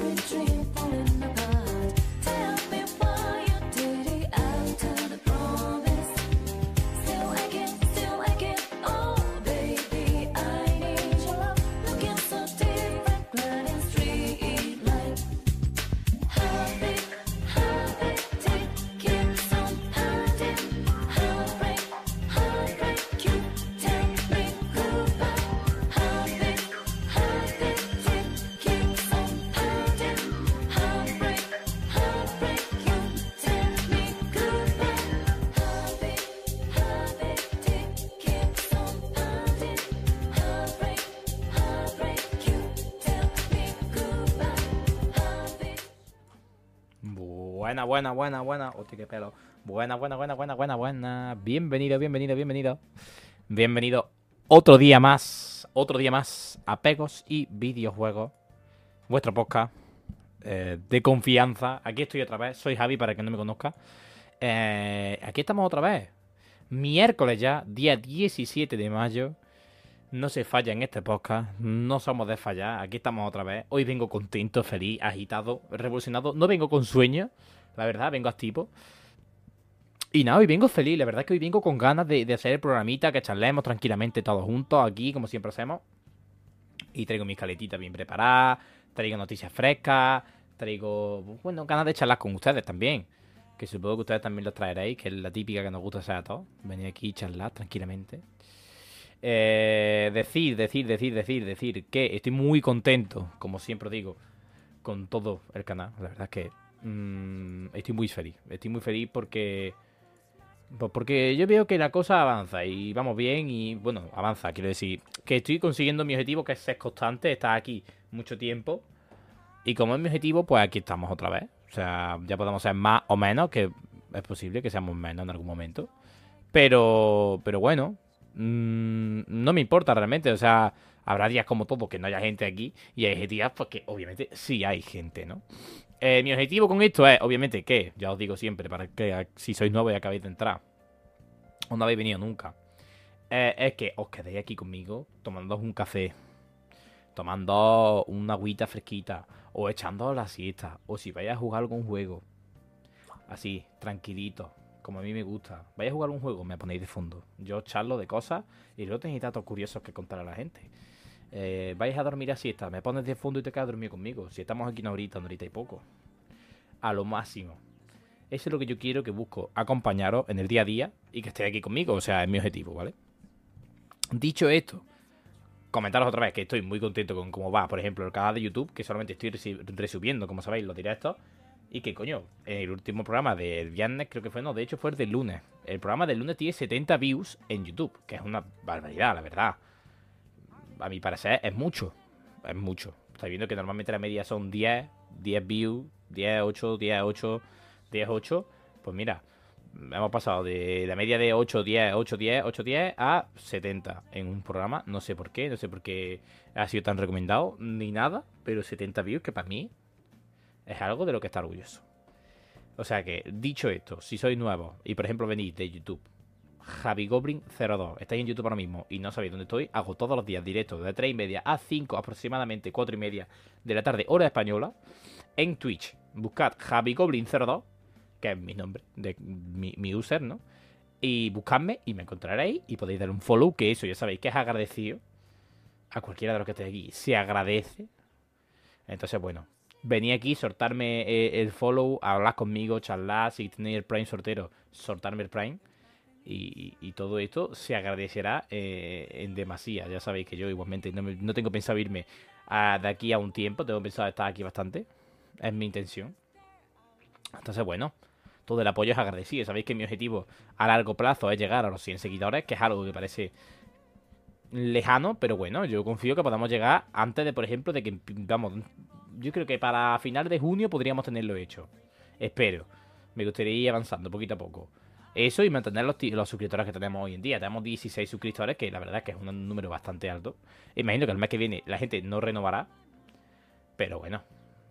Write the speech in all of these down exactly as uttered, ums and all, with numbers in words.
Buena, buena, buena, buena. Hostia, qué pelo. Buena, buena, buena, buena, buena, buena. Bienvenido, bienvenido, bienvenido. Bienvenido otro día más. Otro día más a Pegos y Videojuegos. Vuestro podcast eh, de confianza. Aquí estoy otra vez. Soy Javi, para que no me conozca. Eh, aquí estamos otra vez. Miércoles ya, día diecisiete de mayo. No se falla en este podcast. No somos de fallar. Aquí estamos otra vez. Hoy vengo contento, feliz, agitado, revolucionado. No vengo con sueño. La verdad, vengo activo. Y nada, hoy vengo feliz. La verdad es que hoy vengo con ganas de, de hacer el programita, que charlemos tranquilamente todos juntos aquí, como siempre hacemos. Y traigo mis caletitas bien preparadas. Traigo noticias frescas. Traigo, bueno, ganas de charlar con ustedes también. Que supongo que ustedes también los traeréis, que es la típica que nos gusta hacer a todos. Venir aquí y charlar tranquilamente. Eh, decir, decir, decir, decir, decir que estoy muy contento, como siempre digo, con todo el canal. La verdad es que mmm, estoy muy feliz. Estoy muy feliz porque pues porque yo veo que la cosa avanza y vamos bien y, bueno, avanza, quiero decir, que estoy consiguiendo mi objetivo, que es ser constante, estar aquí mucho tiempo. Y como es mi objetivo, pues aquí estamos otra vez. O sea, ya podemos ser más o menos, que es posible que seamos menos en algún momento. Pero, pero bueno, mmm, no me importa realmente. O sea, habrá días como todo que no haya gente aquí. Y hay días pues que obviamente sí hay gente, ¿no? Eh, mi objetivo con esto es, obviamente, que, ya os digo siempre, para que si sois nuevos y acabáis de entrar, o no habéis venido nunca, eh, es que os quedéis aquí conmigo tomando un café, tomando una agüita fresquita, o echando la siesta, o si vais a jugar algún juego, así, tranquilito, como a mí me gusta. Vais a jugar un juego, me ponéis de fondo. Yo charlo de cosas y luego tenéis datos curiosos que contar a la gente. Eh, vais a dormir a siesta, me pones de fondo y te quedas dormido conmigo. Si estamos aquí una horita, una horita y poco, a lo máximo. Eso es lo que yo quiero, que busco acompañaros en el día a día y que estéis aquí conmigo. O sea, es mi objetivo, ¿vale? Dicho esto, comentaros otra vez que estoy muy contento con cómo va, por ejemplo, el canal de YouTube, que solamente estoy resubiendo, como sabéis, los directos. Y que, coño, el último programa del viernes, creo que fue, no, de hecho fue el del lunes. El programa del lunes tiene setenta views en YouTube, que es una barbaridad, la verdad. A mi parecer es mucho, es mucho. Estáis viendo que normalmente la media son diez, diez views, diez, ocho, diez, ocho, diez, ocho. Pues mira, hemos pasado de la media de ocho, diez, ocho, diez, ocho, diez a setenta en un programa. No sé por qué, no sé por qué ha sido tan recomendado ni nada, pero setenta views, que para mí es algo de lo que está orgulloso. O sea que, dicho esto, si sois nuevos y por ejemplo venís de YouTube, Javi Goblin cero dos, estáis en YouTube ahora mismo y no sabéis dónde estoy, hago todos los días directos de tres y media a cinco, aproximadamente cuatro y media de la tarde, hora española, en Twitch. Buscad Javi Goblin cero dos, que es mi nombre, de mi, mi user, ¿no? Y buscadme y me encontraréis y podéis dar un follow, que eso ya sabéis que es agradecido. A cualquiera de los que estéis aquí se agradece. Entonces, bueno, venid aquí, soltarme eh, el follow, hablar conmigo, charlar. Si tenéis el Prime sortero, soltarme el Prime. Y, y, y todo esto se agradecerá eh, en demasía. Ya sabéis que yo igualmente no, me, no tengo pensado irme a, de aquí a un tiempo. Tengo pensado estar aquí bastante. Es mi intención. Entonces, bueno, todo el apoyo es agradecido. Sabéis que mi objetivo a largo plazo es llegar a los cien seguidores, que es algo que parece lejano, pero bueno, yo confío que podamos llegar antes de, por ejemplo, de que, vamos, yo creo que para final de junio podríamos tenerlo hecho. Espero. Me gustaría ir avanzando poquito a poco. Eso y mantener los, los suscriptores que tenemos hoy en día. Tenemos dieciséis suscriptores, que la verdad es que es un número bastante alto. Imagino que el mes que viene la gente no renovará. Pero bueno.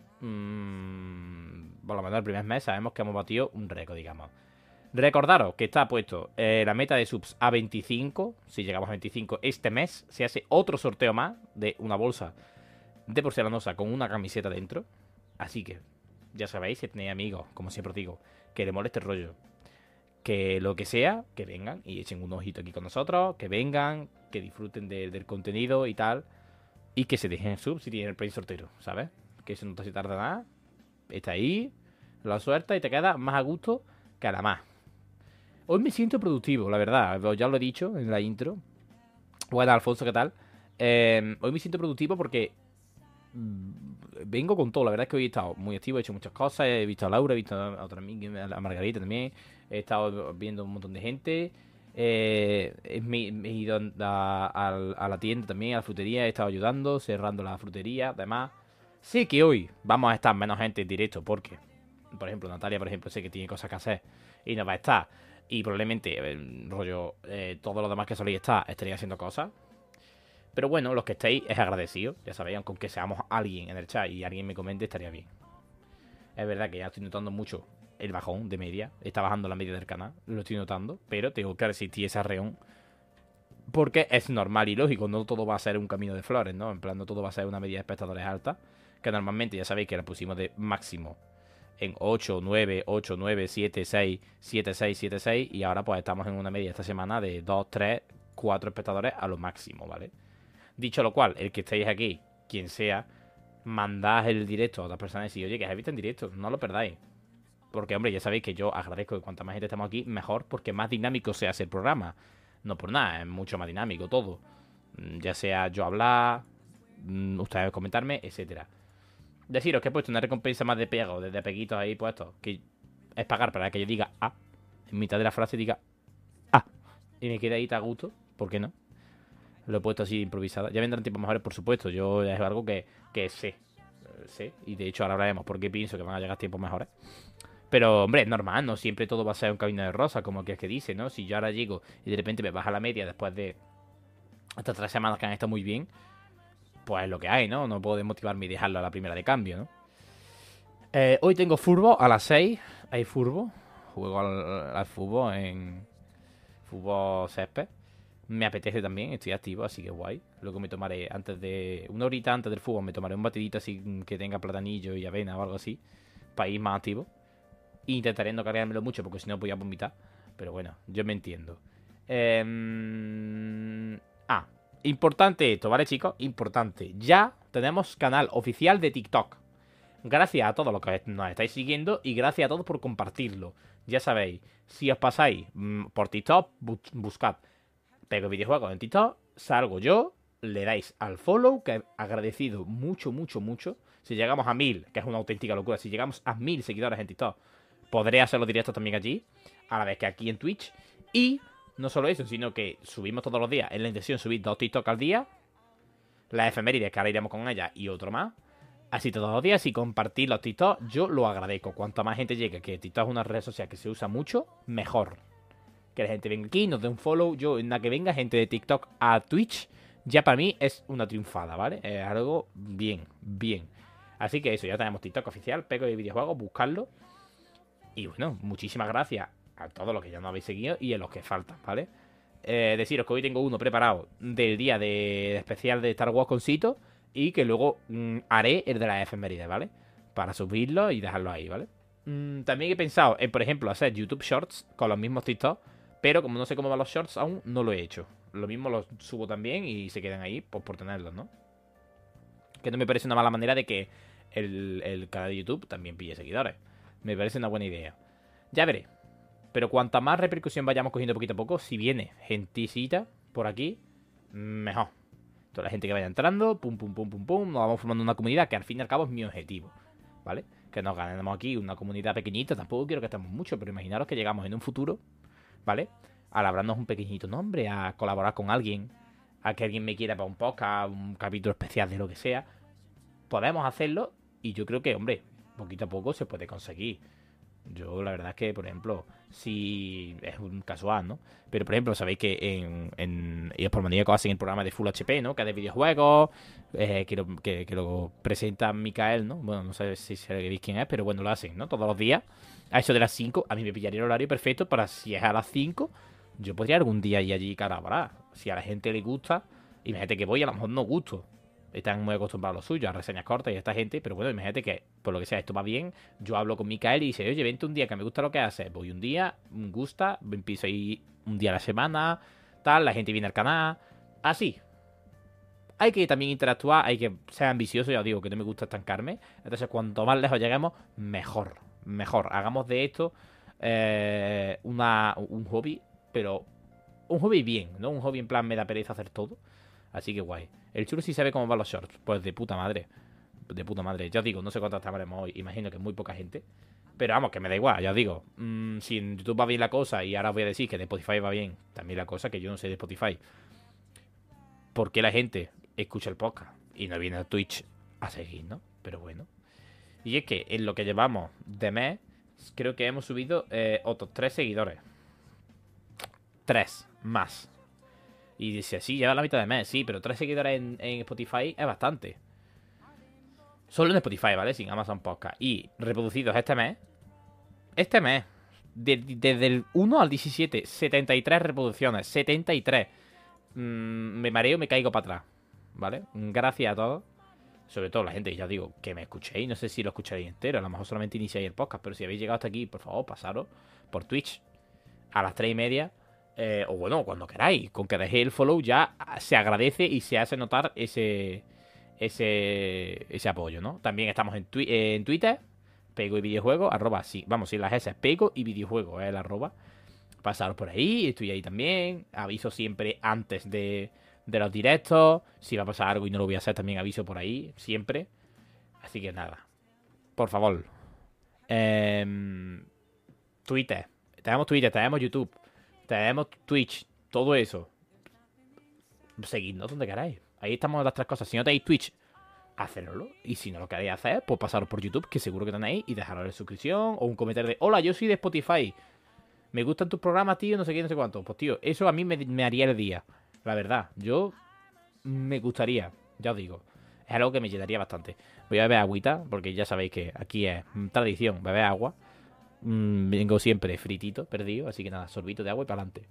Mmm, por lo menos el primer mes sabemos que hemos batido un récord, digamos. Recordaros que está puesto eh, la meta de subs a veinticinco. Si llegamos a veinticinco este mes, se hace otro sorteo más de una bolsa de porcelanosa con una camiseta dentro. Así que, ya sabéis, si tenéis amigos, como siempre os digo, que les moleste el rollo, que lo que sea, que vengan y echen un ojito aquí con nosotros, que vengan, que disfruten de- del contenido y tal, y que se dejen el sub si tienen el play sortero, ¿sabes? Que eso no te se tarda nada, está ahí, lo sueltas y te queda más a gusto que a la más. Hoy me siento productivo, la verdad, ya lo he dicho en la intro. Bueno, Alfonso, ¿qué tal? Eh, hoy me siento productivo porque mm, vengo con todo. La verdad es que hoy he estado muy activo, he hecho muchas cosas. He visto a Laura, he visto a otra amiga, a Margarita también. He estado viendo un montón de gente. Eh, he, me, me he ido a, a- a la tienda también, a la frutería. He estado ayudando, cerrando la frutería. Además, sé que hoy vamos a estar menos gente en directo porque, por ejemplo, Natalia, por ejemplo, sé que tiene cosas que hacer y no va a estar. Y probablemente, eh, rollo, eh, todos los demás que soléis estar estarían haciendo cosas. Pero bueno, los que estéis es agradecido. Ya sabéis, con que seamos alguien en el chat y alguien me comente, estaría bien. Es verdad que ya estoy notando mucho el bajón de media. Está bajando la media del canal, lo estoy notando. Pero tengo que resistir ese arreón. Porque es normal y lógico, no todo va a ser un camino de flores, ¿no? En plan, no todo va a ser una media de espectadores alta. Que normalmente ya sabéis que la pusimos de máximo en ocho, nueve, ocho, nueve, siete, seis, siete, seis, siete, seis. Y ahora pues estamos en una media esta semana de dos, tres, cuatro espectadores a lo máximo, ¿vale? Dicho lo cual, el que estéis aquí, quien sea, mandad el directo a otras personas y decís, oye, que has visto en directo, no lo perdáis. Porque, hombre, ya sabéis que yo agradezco que cuanta más gente estemos aquí, mejor, porque más dinámico se hace el programa. No por nada, es mucho más dinámico todo. Mm, Ya sea yo hablar, mm, ustedes comentarme, etcétera. Deciros que he puesto una recompensa más de pego, de, de peguitos ahí puestos, que es pagar para que yo diga ah, en mitad de la frase diga ah, y me quede ahí a gusto, ¿por qué no? Lo he puesto así improvisado. Ya vendrán tiempos mejores, por supuesto. Yo es algo que, que sé. Eh, Sé. Y de hecho ahora hablaremos porque pienso que van a llegar tiempos mejores. Pero, hombre, es normal, no siempre todo va a ser un camino de rosa, como que es que dice, ¿no? Si yo ahora llego y de repente me baja la media después de estas tres semanas que han estado muy bien, pues es lo que hay, ¿no? No puedo desmotivarme y dejarlo a la primera de cambio, ¿no? Eh, hoy tengo furbo a las seis. Hay furbo. Juego al, al fútbol en fútbol césped. Me apetece también, estoy activo, así que guay. Luego me tomaré antes de. Una horita antes del fútbol me tomaré un batidito así que tenga platanillo y avena o algo así. Para ir más activo. E intentaré no cargármelo mucho porque si no voy a vomitar. Pero bueno, yo me entiendo. Eh... Ah, importante esto, ¿vale, chicos? Importante. Ya tenemos canal oficial de TikTok. Gracias a todos los que nos estáis siguiendo y gracias a todos por compartirlo. Ya sabéis, si os pasáis mmm, por TikTok, bu buscad Pego Videojuegos en TikTok, salgo yo, le dais al follow, que agradecido mucho, mucho, mucho. Si llegamos a mil, que es una auténtica locura, si llegamos a mil seguidores en TikTok, podré hacer los directos también allí, a la vez que aquí en Twitch. Y no solo eso, sino que subimos todos los días, es la intención subir dos TikTok al día, las efemérides que ahora iremos con ellas y otro más. Así todos los días, y compartir los TikTok, yo lo agradezco. Cuanto más gente llegue, que TikTok es una red social que se usa mucho, mejor. Que la gente venga aquí, nos dé un follow. Yo, en la que venga gente de TikTok a Twitch, ya para mí es una triunfada, ¿vale? Es algo bien, bien. Así que eso, ya tenemos TikTok oficial, Pego de Videojuegos, buscarlo. Y bueno, muchísimas gracias a todos los que ya no habéis seguido y a los que faltan, ¿vale? Eh, deciros que hoy tengo uno preparado del día de especial de Star Wars con Sito y que luego mmm, haré el de las efemérides, ¿vale? Para subirlo y dejarlo ahí, ¿vale? Mm, también he pensado en, por ejemplo, hacer YouTube Shorts con los mismos TikTok, pero como no sé cómo van los Shorts aún, no lo he hecho. Lo mismo los subo también y se quedan ahí pues, por tenerlos, ¿no? Que no me parece una mala manera de que el, el canal de YouTube también pille seguidores. Me parece una buena idea. Ya veré. Pero cuanta más repercusión vayamos cogiendo poquito a poco, si viene genticita por aquí, mejor. Toda la gente que vaya entrando, pum, pum, pum, pum, pum, nos vamos formando una comunidad que al fin y al cabo es mi objetivo, ¿vale? Que nos ganemos aquí una comunidad pequeñita, tampoco quiero que estemos mucho, pero imaginaros que llegamos en un futuro, ¿vale? A labrarnos un pequeñito nombre, a colaborar con alguien, a que alguien me quiera para un podcast, un capítulo especial de lo que sea. Podemos hacerlo y yo creo que, hombre, poquito a poco se puede conseguir. Yo la verdad es que, por ejemplo, si es un casual, ¿no? Pero, por ejemplo, sabéis que en, en ellos por maníaco hacen el programa de Full H P, ¿no? Que es de videojuegos, eh, que, lo, que, que lo presenta Micael, ¿no? Bueno, no sé si sabéis quién es, pero bueno, lo hacen, ¿no? Todos los días, a eso de las cinco, a mí me pillaría el horario perfecto para si es a las cinco, yo podría algún día ir allí carabarar. Si a la gente le gusta, imagínate que voy, a lo mejor no gusto. están muy acostumbrados a lo suyo, a reseñas cortas y a esta gente, pero bueno, imagínate que, por lo que sea, esto va bien, yo hablo con Micael y dice, oye, vente un día que me gusta lo que haces, voy un día, me gusta, empiezo ahí un día a la semana, tal, la gente viene al canal, así. Hay que también interactuar, hay que ser ambicioso, ya os digo que no me gusta estancarme, entonces cuanto más lejos lleguemos, mejor, mejor, hagamos de esto eh, una, un hobby, pero un hobby bien, ¿no? Un hobby en plan me da pereza hacer todo. Así que guay. El chulo sí sabe cómo van los shorts. Pues de puta madre. De puta madre. Ya os digo, no sé cuántas estaremos hoy. Imagino que muy poca gente. Pero vamos, que me da igual, ya os digo. Mmm, si en YouTube va bien la cosa y ahora os voy a decir que de Spotify va bien también la cosa, que yo no sé de Spotify. ¿Por qué la gente escucha el podcast y no viene a Twitch a seguir, no? Pero bueno. Y es que en lo que llevamos de mes, creo que hemos subido eh, otros tres seguidores. Tres más. Y dice, sí, lleva la mitad de mes, sí, pero tres seguidores en, en Spotify es bastante. Solo en Spotify, ¿vale? Sin Amazon Podcast. Y reproducidos este mes. Este mes. De, de, desde el uno al diecisiete. setenta y tres reproducciones. setenta y tres. Mm, me mareo, me caigo para atrás. ¿Vale? Gracias a todos. Sobre todo la gente, ya os digo, que me escuchéis. No sé si lo escucharéis entero. A lo mejor solamente iniciáis el podcast. Pero si habéis llegado hasta aquí, por favor, pasaros por Twitch. A las tres y media. Eh, o bueno, cuando queráis, con que dejéis el follow ya se agradece y se hace notar ese ese ese apoyo, ¿no? También estamos en, twi eh, en Twitter, Pego y Videojuegos, arroba, sí, vamos, si las S, Pego y Videojuegos, es el arroba. Pasaros por ahí, estoy ahí también, aviso siempre antes de, de los directos, si va a pasar algo y no lo voy a hacer también aviso por ahí, siempre. Así que nada, por favor. Eh, Twitter, tenemos Twitter, tenemos YouTube. Tenemos Twitch, todo eso. Seguidnos donde queráis. Ahí estamos las tres cosas. Si no tenéis Twitch, hacedlo. Y si no lo queréis hacer, pues pasaros por YouTube, que seguro que tenéis, y dejaros la suscripción o un comentario de hola, yo soy de Spotify. Me gustan tus programas, tío, no sé qué, no sé cuánto. Pues tío, eso a mí me, me haría el día. La verdad, yo me gustaría, ya os digo. Es algo que me llenaría bastante. Voy a beber agüita, porque ya sabéis que aquí es tradición, beber agua. Mm, vengo siempre fritito, perdido, así que nada, sorbito de agua y para adelante.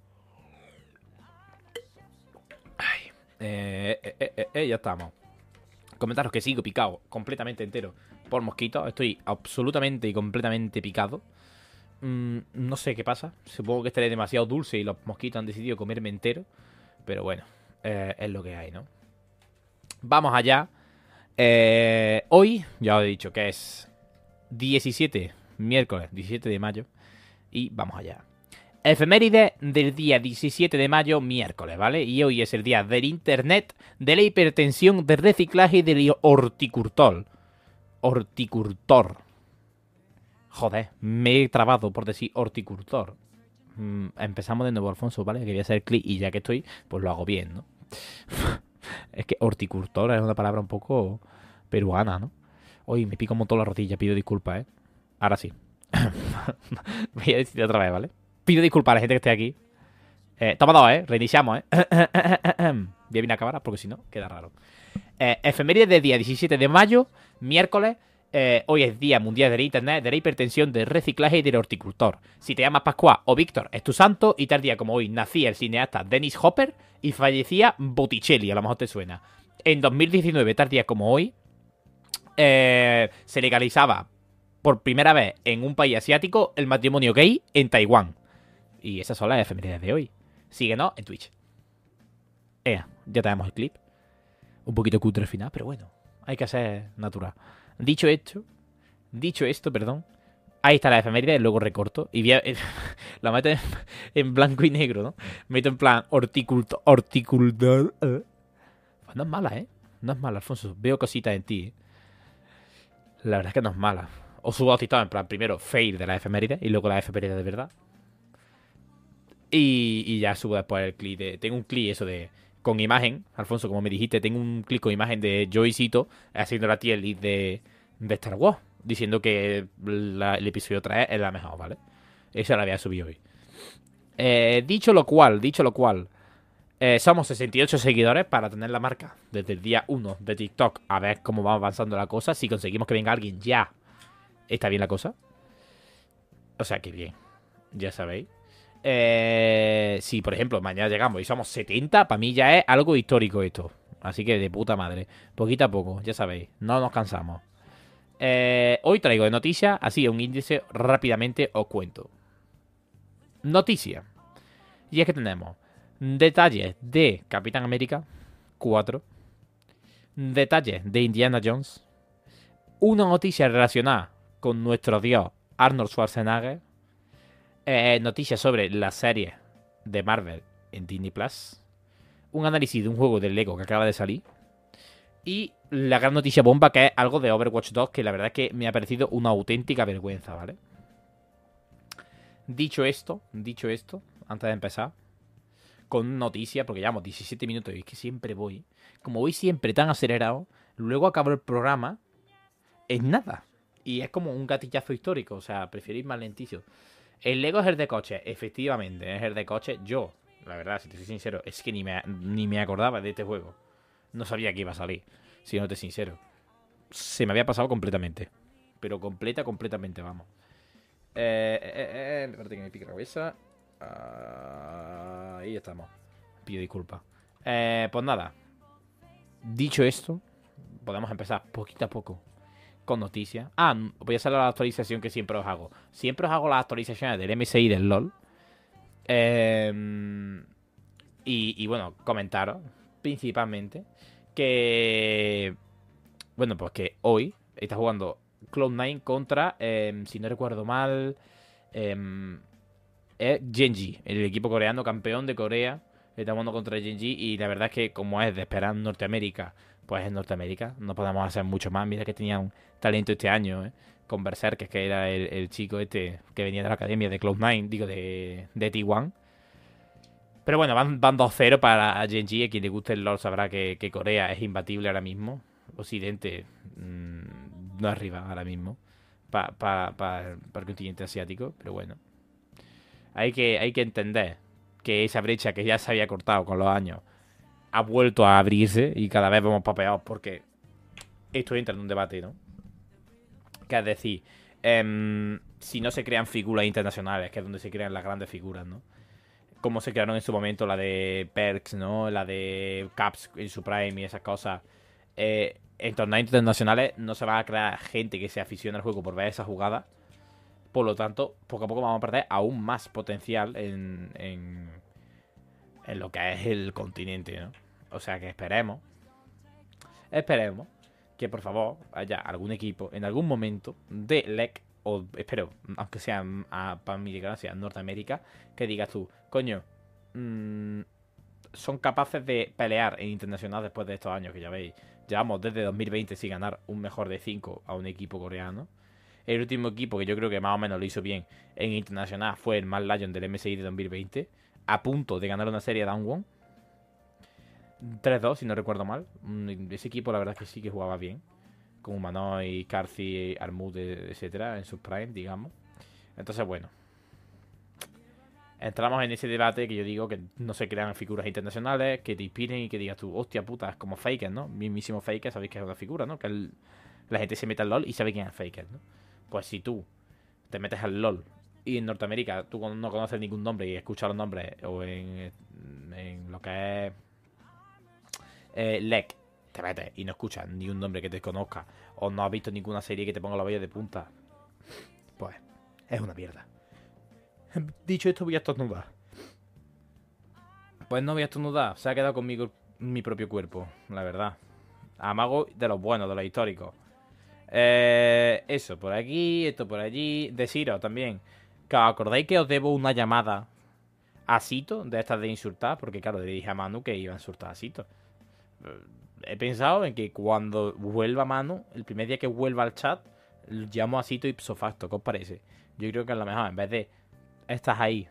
Eh, eh, eh, eh, eh, ya estamos. Comentaros que sigo picado, completamente entero, por mosquitos. Estoy absolutamente y completamente picado. Mm, no sé qué pasa. Supongo que estaré demasiado dulce y los mosquitos han decidido comerme entero. Pero bueno, eh, es lo que hay, ¿no? Vamos allá. Eh, hoy, ya os he dicho que es diecisiete, miércoles diecisiete de mayo. Y vamos allá. Efeméride del día diecisiete de mayo, miércoles, ¿vale? Y hoy es el día del internet, de la hipertensión, del reciclaje y del horticultor. Horticultor. Joder, me he trabado por decir horticultor. Mm, empezamos de nuevo, Alfonso, ¿vale? Que voy a hacer clic y ya que estoy, pues lo hago bien, ¿no? Es que horticultor es una palabra un poco peruana, ¿no? Hoy me pico un montón la rodilla, pido disculpas, ¿eh? Ahora sí. Voy a decir otra vez, ¿vale? Pido disculpas a la gente que esté aquí. Eh, toma dos, ¿eh? Reiniciamos, ¿eh? Voy a venir a acabar porque si no, queda raro. Eh, efeméride del día diecisiete de mayo, miércoles. Eh, hoy es Día Mundial de Internet, de la Hipertensión, del Reciclaje y del Horticultor. Si te llamas Pascual o Víctor, es tu santo. Y tal día como hoy nacía el cineasta Dennis Hopper y fallecía Botticelli, a lo mejor te suena. En dos mil diecinueve, tal día como hoy, eh, se legalizaba por primera vez en un país asiático el matrimonio gay en Taiwán. Y esas son las efemérides de hoy. Síguenos en Twitch. Ea, ya tenemos el clip. Un poquito cutre al final, pero bueno, hay que ser natural. Dicho esto, dicho esto, perdón. Ahí está la efeméride, luego recorto. Y voy a, la meto en, en blanco y negro, ¿no? Meto en plan horticultor. Horticultor. Eh. Pues no es mala, ¿eh? No es mala, Alfonso. Veo cositas en ti, ¿eh? La verdad es que no es mala. Os subo a TikTok en plan, primero fail de la efeméride y luego la efeméride de verdad. Y, y ya subo después el clip de... Tengo un clip eso de... Con imagen, Alfonso, como me dijiste, tengo un clip con imagen de Joycito haciendo la tier list de, de Star Wars. Diciendo que la, el episodio tres es la mejor, ¿vale? Esa la había subido hoy. Eh, dicho lo cual, dicho lo cual... Eh, somos sesenta y ocho seguidores para tener la marca desde el día uno de TikTok. A ver cómo va avanzando la cosa. Si conseguimos que venga alguien ya, está bien la cosa. O sea, que bien. Ya sabéis. Eh, si, por ejemplo, mañana llegamos y somos setenta, para mí ya es algo histórico esto. Así que de puta madre. Poquito a poco, ya sabéis. No nos cansamos. Eh, hoy traigo de noticias, así un índice rápidamente os cuento. Noticia. Y es que tenemos detalles de Capitán América cuatro. Detalles de Indiana Jones. Una noticia relacionada con nuestro dios Arnold Schwarzenegger. Eh, noticias sobre la serie de Marvel en Disney Plus. Un análisis de un juego de Lego que acaba de salir. Y la gran noticia bomba, que es algo de Overwatch dos, que la verdad es que me ha parecido una auténtica vergüenza, ¿vale? Dicho esto, dicho esto, antes de empezar, con noticias, porque llevamos diecisiete minutos y es que siempre voy. Como voy siempre tan acelerado, luego acabo el programa, es nada. Y es como un gatillazo histórico, o sea, prefiero ir más lentillo. El Lego es el de coche, efectivamente, es el de coche. Yo, la verdad, si te soy sincero, es que ni me, ni me acordaba de este juego. No sabía que iba a salir, si no te soy sincero. Se me había pasado completamente. Pero completa, completamente, vamos. Eh, eh, eh, eh, espérate que me pique la cabeza. Uh, ahí estamos. Pido disculpas. Eh, pues nada. Dicho esto, podemos empezar poquito a poco con noticias. Ah, voy a hacer la actualización que siempre os hago. Siempre os hago las actualizaciones del M S I y del LOL. Eh, y, y bueno, comentaros principalmente que, bueno, pues que hoy está jugando Cloud nine contra, eh, si no recuerdo mal, eh, es Genji, el equipo coreano campeón de Corea. Está jugando contra Genji y la verdad es que, como es de esperar en Norteamérica, pues en Norteamérica no podemos hacer mucho más. Mira que tenían talento este año, ¿eh? Con Berserk, que era el, el chico este que venía de la academia de Cloud nine, digo, de, de T uno. Pero bueno, van, van dos cero para Genji. A quien le guste el LoL sabrá que, que Corea es imbatible ahora mismo. Occidente mmm, no arriba ahora mismo para pa, pa, pa el continente asiático. Pero bueno, hay que, hay que entender que esa brecha que ya se había cortado con los años ha vuelto a abrirse y cada vez vamos papeados porque esto entra en un debate, ¿no? Que es decir, eh, si no se crean figuras internacionales, que es donde se crean las grandes figuras, ¿no? Como se crearon en su momento la de Perks, ¿no? La de Caps en su prime y esas cosas. Eh, en torneos internacionales no se va a crear gente que se aficione al juego por ver esas jugadas. Por lo tanto, poco a poco vamos a perder aún más potencial en, en, en lo que es el continente, ¿no? O sea que esperemos. Esperemos que por favor haya algún equipo en algún momento de L E C, o espero, aunque sea para mi desgracia, Norteamérica, que digas tú, coño, mmm, son capaces de pelear en internacional después de estos años que ya veis. Llevamos desde dos mil veinte sin ganar un mejor de cinco a un equipo coreano. El último equipo que yo creo que más o menos lo hizo bien en internacional fue el Mad Lion del M S I de dos mil veinte, a punto de ganar una serie Down One. tres dos, si no recuerdo mal. Ese equipo la verdad es que sí que jugaba bien. Con Humanoid, Carthy, Armud, etcétera, en sus prime, digamos. Entonces, bueno. Entramos en ese debate que yo digo que no se crean figuras internacionales, que te inspiren y que digas tú, hostia puta, es como Faker, ¿no? Mismísimo Faker, sabéis que es una figura, ¿no? Que el, la gente se mete al LoL y sabe quién es Faker, ¿no? Pues si tú te metes al LoL y en Norteamérica tú no conoces ningún nombre y escuchas los nombres, o en, en lo que es eh, L E C, te metes y no escuchas ni un nombre que te conozca, o no has visto ninguna serie que te ponga la valla de punta, pues es una mierda. Dicho esto, voy a estornudar. Pues no voy a estornudar, se ha quedado conmigo mi propio cuerpo, la verdad. Amago de los buenos, de los históricos. Eh, eso, por aquí, esto por allí. Deciros también que os acordáis que os debo una llamada a Sito, de estas de insultar, porque claro, le dije a Manu que iba a insultar a Sito. He pensado en que cuando vuelva Manu, el primer día que vuelva al chat, llamo a Sito ipso facto. ¿Qué os parece? Yo creo que es lo mejor, en vez de estás ahí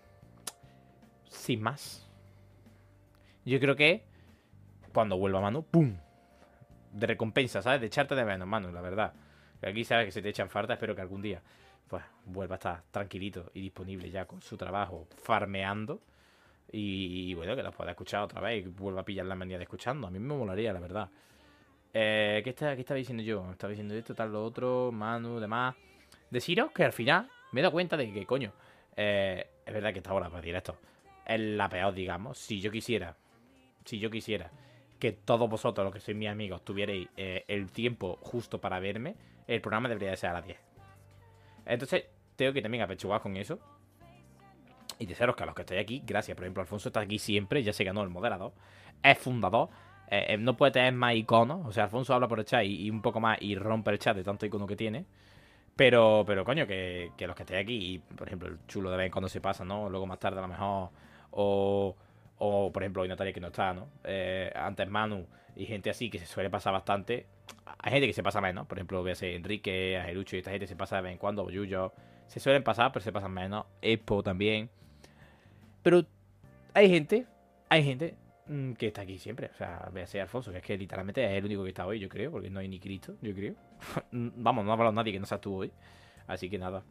sin más. Yo creo que cuando vuelva Manu, ¡pum! De recompensa, ¿sabes? De echarte de menos, Manu, la verdad. Que aquí sabes que se te echan falta, espero que algún día pues vuelva a estar tranquilito y disponible ya con su trabajo, farmeando. Y, y bueno, que los pueda escuchar otra vez y vuelva a pillar la manía de escuchando. A mí me molaría, la verdad. Eh, ¿qué, está, ¿Qué estaba diciendo yo? Estaba diciendo esto, tal, lo otro, Manu, demás. Deciros que al final me he dado cuenta de que, coño, eh, es verdad que esta hora para directo es la peor, digamos. Si yo quisiera, si yo quisiera que todos vosotros, los que sois mis amigos, tuvierais eh, el tiempo justo para verme, el programa debería de ser a las diez. Entonces, tengo que también apechugar con eso. Y deciros que a los que estáis aquí, gracias. Por ejemplo, Alfonso está aquí siempre, ya se ganó el moderador. Es fundador. Eh, eh, no puede tener más iconos. O sea, Alfonso habla por el chat y, y un poco más y rompe el chat de tanto icono que tiene. Pero, pero coño, que, que los que estéis aquí, y por ejemplo, el chulo de vez en cuando se pasa, ¿no? Luego más tarde a lo mejor. O, o por ejemplo, hoy Natalia que no está, ¿no? Eh, antes Manu y gente así que se suele pasar bastante. Hay gente que se pasa menos. Por ejemplo, voy a ser Enrique, Ajerucho y esta gente se pasa de vez en cuando. O Yuyo. Se suelen pasar, pero se pasan menos. Expo también. Pero hay gente, hay gente mmm, que está aquí siempre. O sea, voy a ser Alfonso, que es que literalmente es el único que está hoy, yo creo, porque no hay ni Cristo, yo creo. Vamos, no ha hablado nadie que no seas tú hoy. Así que nada.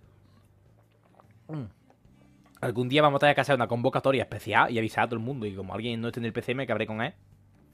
Mm. Algún día vamos a tener que hacer una convocatoria especial y avisar a todo el mundo. Y como alguien no esté en el P C, me cabré con él.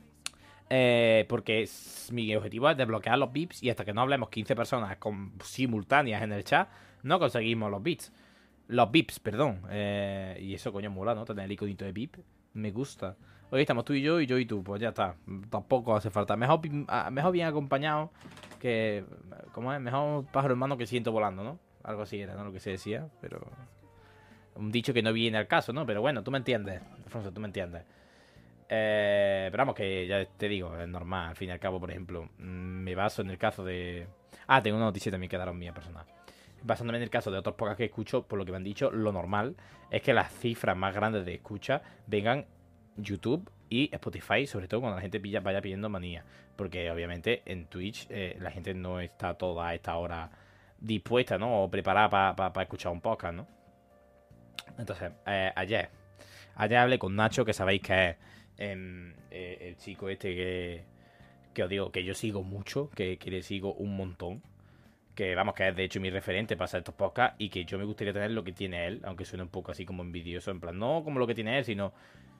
Eh, porque es, mi objetivo es desbloquear los V I Ps. Y hasta que no hablemos quince personas con, simultáneas en el chat, no conseguimos los bits. Los V I Ps, perdón. Eh, y eso, coño, mola, ¿no? Tener el iconito de V I P. Me gusta. Hoy estamos tú y yo, y yo y tú. Pues ya está. Tampoco hace falta. Mejor, mejor bien acompañado que... ¿Cómo es? Mejor pájaro hermano que ciento volando, ¿no? Algo así era, ¿no? Lo que se decía. Pero... un dicho que no viene al caso, ¿no? Pero bueno, tú me entiendes. Alfonso, tú me entiendes. Eh, pero vamos, que ya te digo, es normal. Al fin y al cabo, por ejemplo, me baso en el caso de... Ah, tengo una noticia también que daros mía personal. Basándome en el caso de otros podcasts que escucho, por lo que me han dicho, lo normal es que las cifras más grandes de escucha vengan YouTube y Spotify, sobre todo cuando la gente pilla, vaya pidiendo manía. Porque obviamente en Twitch eh, la gente no está toda a esta hora dispuesta, ¿no? O preparada para pa, pa escuchar un podcast, ¿no? Entonces, eh, ayer, ayer hablé con Nacho, que sabéis que es eh, eh, el chico este que, que os digo, que yo sigo mucho, que, que le sigo un montón. Que vamos, que es de hecho mi referente para hacer estos podcasts y que yo me gustaría tener lo que tiene él, aunque suene un poco así como envidioso, en plan, no como lo que tiene él, sino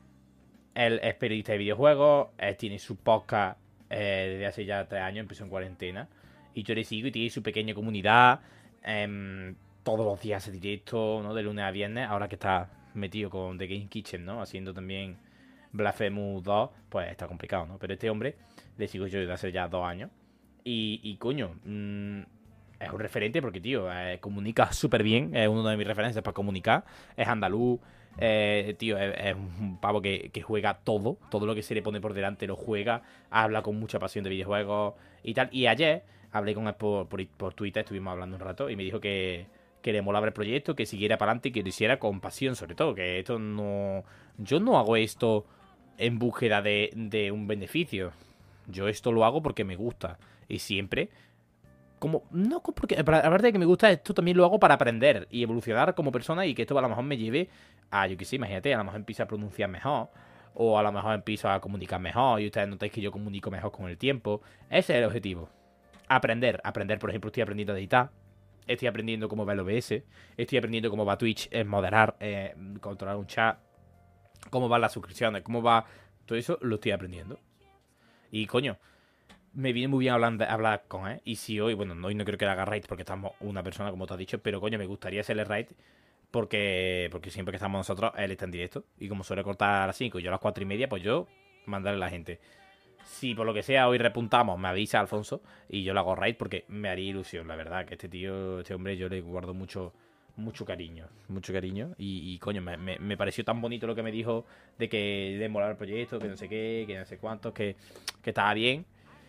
él es periodista de videojuegos, él tiene su podcast eh, desde hace ya tres años, empezó en cuarentena, y yo le sigo y tiene su pequeña comunidad, eh, todos los días hace directo, ¿no? De lunes a viernes, ahora que está metido con The Game Kitchen, ¿no? Haciendo también Blasphemous dos, pues está complicado, ¿no? Pero este hombre le sigo yo desde hace ya dos años, y, y coño... Mmm, es un referente porque, tío, eh, comunica súper bien. Es uno de mis referencias para comunicar. Es andaluz. Eh, tío, es, es un pavo que, que juega todo. Todo lo que se le pone por delante lo juega. Habla con mucha pasión de videojuegos y tal. Y ayer hablé con él por, por, por Twitter. Estuvimos hablando un rato. Y me dijo que, que le molaba el proyecto. Que siguiera para adelante y que lo hiciera con pasión, sobre todo. Que esto no... Yo no hago esto en búsqueda de, de un beneficio. Yo esto lo hago porque me gusta. Y siempre... Como, no, porque aparte de que me gusta, esto también lo hago para aprender y evolucionar como persona y que esto a lo mejor me lleve a, yo qué sé, imagínate, a lo mejor empiezo a pronunciar mejor o a lo mejor empiezo a comunicar mejor y ustedes notáis que yo comunico mejor con el tiempo. Ese es el objetivo. Aprender, aprender, por ejemplo, estoy aprendiendo a editar, estoy aprendiendo cómo va el O B S, estoy aprendiendo cómo va Twitch, eh, moderar, eh, controlar un chat, cómo van las suscripciones, cómo va todo eso, lo estoy aprendiendo. Y coño, me viene muy bien hablar, hablar con él. Y si hoy, bueno, hoy no creo que le haga raid porque estamos una persona, como te has dicho, pero coño, me gustaría hacerle raid porque, porque siempre que estamos nosotros, él está en directo. Y como suele cortar a las cinco y yo a las cuatro y media, pues yo mandarle a la gente. Si por lo que sea hoy repuntamos, me avisa Alfonso y yo le hago raid porque me haría ilusión, la verdad. Que este tío, este hombre, yo le guardo mucho, mucho cariño. Mucho cariño. Y, y coño, me, me, me pareció tan bonito lo que me dijo de que de molar el proyecto, que no sé qué, que no sé cuántos, que, que estaba bien.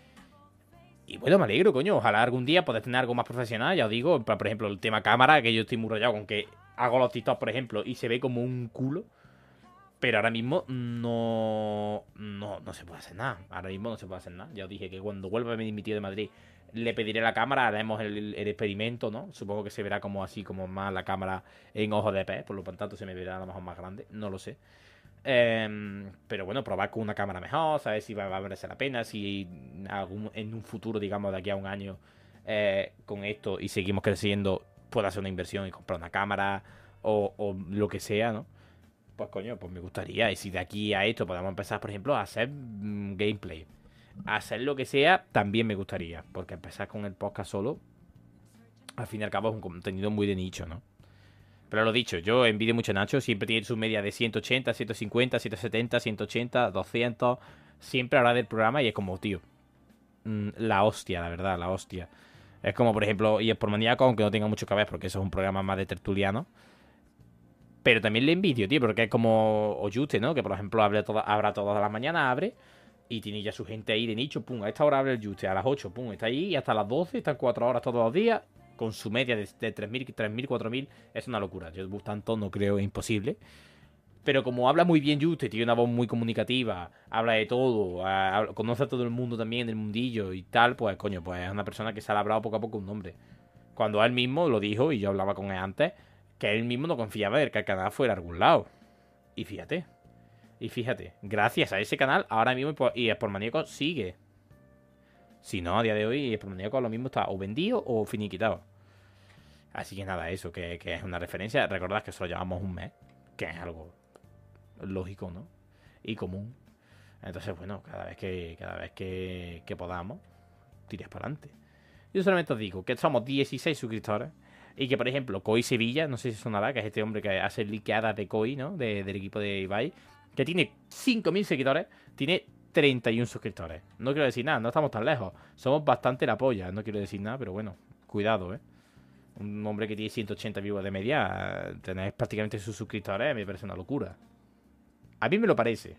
Y bueno, me alegro, coño. Ojalá algún día poder tener algo más profesional. Ya os digo, por ejemplo, el tema cámara, que yo estoy muy rayado con que hago los TikToks, por ejemplo, y se ve como un culo. Pero ahora mismo no, no, no se puede hacer nada. Ahora mismo no se puede hacer nada. Ya os dije que cuando vuelva a venir mi tío de Madrid, le pediré la cámara, haremos el, el experimento, ¿no? Supongo que se verá como así, como más la cámara en ojos de pez. Por lo tanto, se me verá a lo mejor más grande. No lo sé. Eh, pero bueno, probar con una cámara mejor, saber si va, va a merecer la pena, si algún, en un futuro, digamos, de aquí a un año, eh, con esto y seguimos creciendo, puedo hacer una inversión y comprar una cámara o, o lo que sea, ¿no? Pues coño, pues me gustaría. Y si de aquí a esto podemos empezar, por ejemplo, a hacer mmm, gameplay, a hacer lo que sea, también me gustaría. Porque empezar con el podcast solo, al fin y al cabo, es un contenido muy de nicho, ¿no? Pero lo dicho, yo envidio mucho a Nacho. Siempre tiene su media de ciento ochenta, ciento cincuenta, ciento setenta, ciento ochenta, doscientos, siempre habla del programa y es como, tío, mm, la hostia, la verdad, la hostia. Es como, por ejemplo, y es por maníaco, aunque no tenga mucho que ver, porque eso es un programa más de tertuliano. Pero también le envidio, tío, porque es como Oyute, ¿no? Que, por ejemplo, abre toda, abra todas las mañanas, abre, y tiene ya su gente ahí de nicho, pum, a esta hora abre el Yuste, a las ocho, pum, está ahí, y hasta las doce, están cuatro horas todos los días, con su media de, de tres mil, tres mil, cuatro mil, es una locura. Yo tanto no creo, es imposible. Pero como habla muy bien Yuste, tiene una voz muy comunicativa, habla de todo, a- a- conoce a todo el mundo también del mundillo y tal, pues coño, pues es una persona que se ha labrado poco a poco un nombre. Cuando él mismo lo dijo, y yo hablaba con él antes, que él mismo no confiaba en que el canal fuera a algún lado. Y fíjate, y fíjate, gracias a ese canal, ahora mismo y por Maníaco sigue. Si no, a día de hoy, por Maníaco lo mismo está o vendido o finiquitado. Así que nada, eso, que, que es una referencia. Recordad que solo llevamos un mes, que es algo lógico, ¿no? Y común. Entonces, bueno, cada vez que, cada vez que, que podamos, tiras para adelante. Yo solamente os digo que somos dieciséis suscriptores. Y que, por ejemplo, Koi Sevilla, no sé si sonará, que es este hombre que hace liqueadas de Koi, ¿no? De- del equipo de Ibai. Que tiene cinco mil seguidores. Tiene treinta y uno suscriptores. No quiero decir nada, no estamos tan lejos. Somos bastante la polla, no quiero decir nada, pero bueno, cuidado, ¿eh? Un hombre que tiene ciento ochenta views de media, tener prácticamente sus suscriptores, me parece una locura. A mí me lo parece.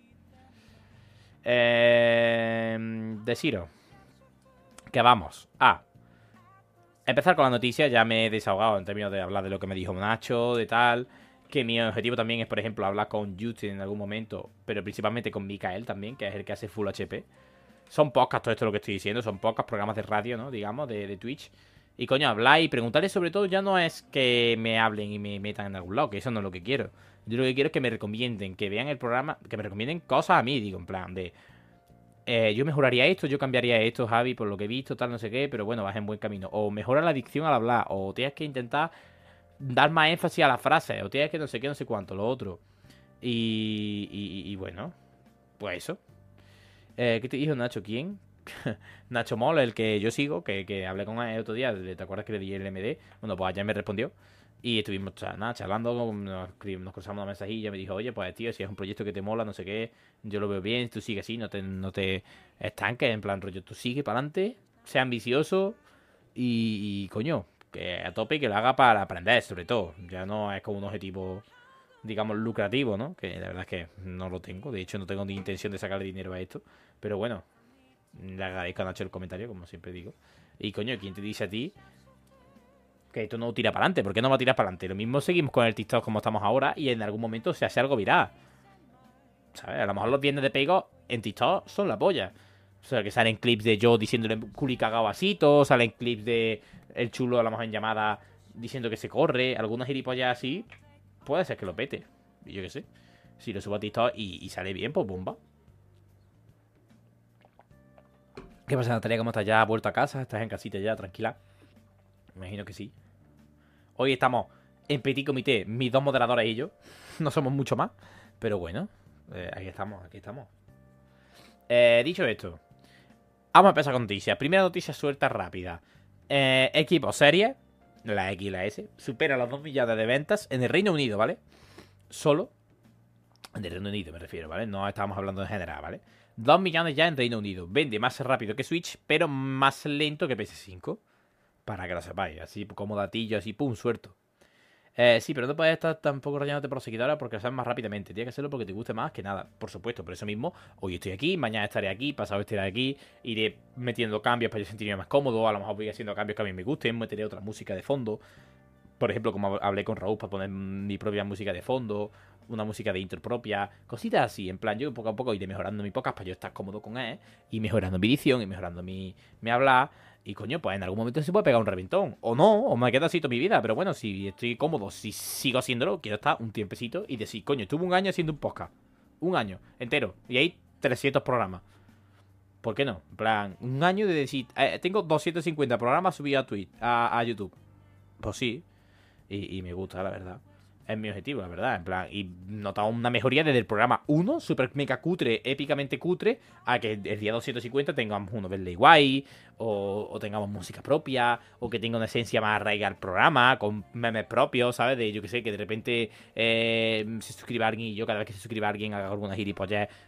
Eh, deciros que vamos a empezar con la noticia. Ya me he desahogado en términos de hablar de lo que me dijo Nacho, de tal. Que mi objetivo también es, por ejemplo, hablar con Justin en algún momento, pero principalmente con Mikael también, que es el que hace Full H P. Son podcasts, todo esto lo que estoy diciendo, son podcasts, programas de radio, ¿no? Digamos, de, de Twitch. Y coño, hablar y preguntarles sobre todo ya no es que me hablen y me metan en algún lado, que eso no es lo que quiero. Yo lo que quiero es que me recomienden, que vean el programa, que me recomienden cosas a mí, digo, en plan de... eh, yo mejoraría esto, yo cambiaría esto, Javi, por lo que he visto, tal, no sé qué, pero bueno, vas en buen camino. O mejora la dicción al hablar, o tienes que intentar dar más énfasis a las frases, o tienes que no sé qué, no sé cuánto, lo otro. Y, y, y bueno, pues eso. Eh, ¿Qué te dijo Nacho? ¿Quién? Nacho Mol, el que yo sigo, que, que hablé con él el otro día, ¿te acuerdas que le di el M D? Bueno, pues ayer me respondió. Y estuvimos nada, charlando, nos, nos cruzamos una mensajilla, me dijo, oye, pues tío, si es un proyecto que te mola, no sé qué, yo lo veo bien, tú sigues así, no te, no te estanques, en plan rollo, tú sigue para adelante, sea ambicioso y, y, coño, que a tope y que lo haga para aprender, sobre todo. Ya no es como un objetivo, digamos, lucrativo, ¿no? Que la verdad es que no lo tengo, de hecho no tengo ni intención de sacar dinero a esto, pero bueno, le agradezco a Nacho el comentario, como siempre digo. Y coño, ¿quién te dice a ti que esto no tira para adelante? ¿Por qué no va a tirar para adelante? Lo mismo seguimos con el TikTok como estamos ahora y en algún momento se hace algo viral. ¿Sabes? A lo mejor los viernes de pego en TikTok son la polla. O sea, que salen clips de yo diciéndole culi cagado asito, salen clips de el chulo a lo mejor en llamada diciendo que se corre, algunas gilipollas así, puede ser que lo pete. Y yo qué sé. Si lo subo a TikTok y, y sale bien, pues bomba. ¿Qué pasa, Natalia? ¿Cómo estás? ¿Ya vuelto a casa? ¿Estás en casita ya, tranquila? Me imagino que sí. Hoy estamos en petit comité, mis dos moderadores y yo. No somos mucho más, pero bueno, eh, aquí estamos, aquí estamos. Eh, dicho esto, vamos a empezar con noticias. Primera noticia suelta rápida. Eh, equipo serie, la X y la S, supera los dos millones de ventas en el Reino Unido, ¿vale? Solo en el Reino Unido me refiero, ¿vale? No estamos hablando en general, ¿vale? dos millones ya en Reino Unido. Vende más rápido que Switch, pero más lento que P S cinco. Para que lo sepáis, así como datillo, así, pum, suelto. Eh, sí, pero no puedes estar tampoco rayándote por seguidores porque lo sabes más rápidamente. Tienes que hacerlo porque te guste más que nada. Por supuesto, por eso mismo, hoy estoy aquí, mañana estaré aquí, pasado estaré aquí. Iré metiendo cambios para yo sentirme más cómodo. A lo mejor voy haciendo cambios que a mí me gusten. Meteré otra música de fondo. Por ejemplo, como hablé con Raúl para poner mi propia música de fondo. Una música de intro propia. Cositas así. En plan, yo poco a poco iré mejorando mi podcast para yo estar cómodo con él. Y mejorando mi edición y mejorando mi, mi hablar. Y coño, pues en algún momento se puede pegar un reventón. O no, o me quedo así toda mi vida. Pero bueno, si estoy cómodo, si sigo haciéndolo, quiero estar un tiempecito y decir, coño, estuve un año haciendo un podcast. Un año entero. Y hay trescientos programas. ¿Por qué no? En plan, un año de decir, eh, tengo doscientos cincuenta programas subidos a, Twitch, a, a YouTube. Pues sí. Y, y me gusta, la verdad. Es mi objetivo, la verdad. En plan, y notamos una mejoría desde el programa uno, super mega cutre, épicamente cutre, a que el día doscientos cincuenta tengamos uno verde guay, o, o tengamos música propia, o que tenga una esencia más arraigada al programa, con memes propios, ¿sabes? De yo que sé, que de repente eh, se suscriba a alguien y yo cada vez que se suscriba a alguien haga alguna gilipollez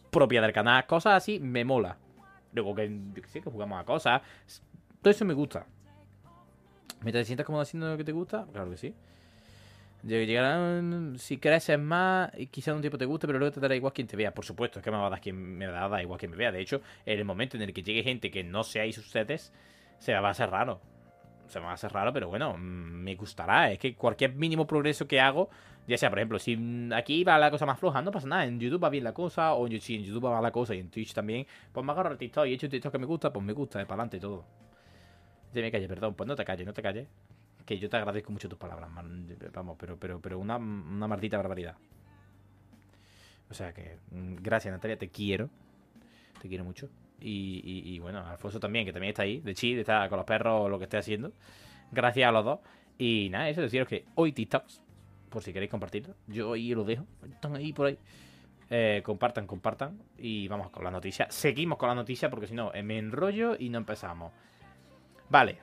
propia del canal, cosas así, me mola. Luego que, yo que sé, que jugamos a cosas. Todo eso me gusta. Mientras te sientas cómodo haciendo lo que te gusta, claro que sí. Llegará, si creces más, y quizás un tiempo te guste, pero luego te dará igual quien te vea. Por supuesto, es que me va a dar, quien, me va a dar igual quien me vea. De hecho, en el momento en el que llegue gente que no seáis ustedes, se va a hacer raro. Se me va a hacer raro, pero bueno, me gustará. Es que cualquier mínimo progreso que hago, ya sea, por ejemplo, si aquí va la cosa más floja, no pasa nada. En YouTube va bien la cosa, o si en YouTube va la cosa y en Twitch también, pues me agarro el TikTok y he hecho un TikTok que me gusta, pues me gusta, de para adelante todo. Ya me calle, perdón, pues no te calles, no te calles. Que yo te agradezco mucho tus palabras, man. Vamos, pero, pero, pero una, una maldita barbaridad. O sea que, gracias Natalia, te quiero. Te quiero mucho. Y, y, y bueno, Alfonso también, que también está ahí, de chill, está con los perros o lo que esté haciendo. Gracias a los dos. Y nada, eso deciros que hoy TikToks, por si queréis compartirlo, yo ahí lo dejo. Están ahí por ahí. Eh, compartan, compartan. Y vamos con la noticia. Seguimos con la noticia porque si no, me enrollo y no empezamos. Vale.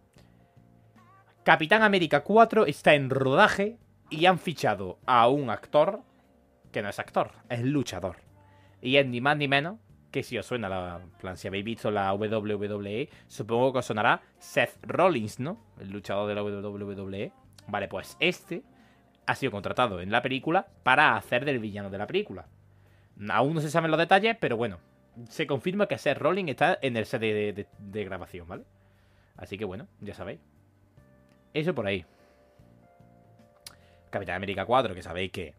Capitán América cuatro está en rodaje y han fichado a un actor que no es actor, es luchador. Y es ni más ni menos que, si os suena, la plan, si habéis visto la W W E, supongo que os sonará Seth Rollins, ¿no? El luchador de la W W E. Vale, pues este ha sido contratado en la película para hacer del villano de la película. Aún no se saben los detalles, pero bueno, se confirma que Seth Rollins está en el set de, de, de, de grabación, ¿vale? Así que bueno, ya sabéis. Eso por ahí. Capitán América cuatro, que sabéis que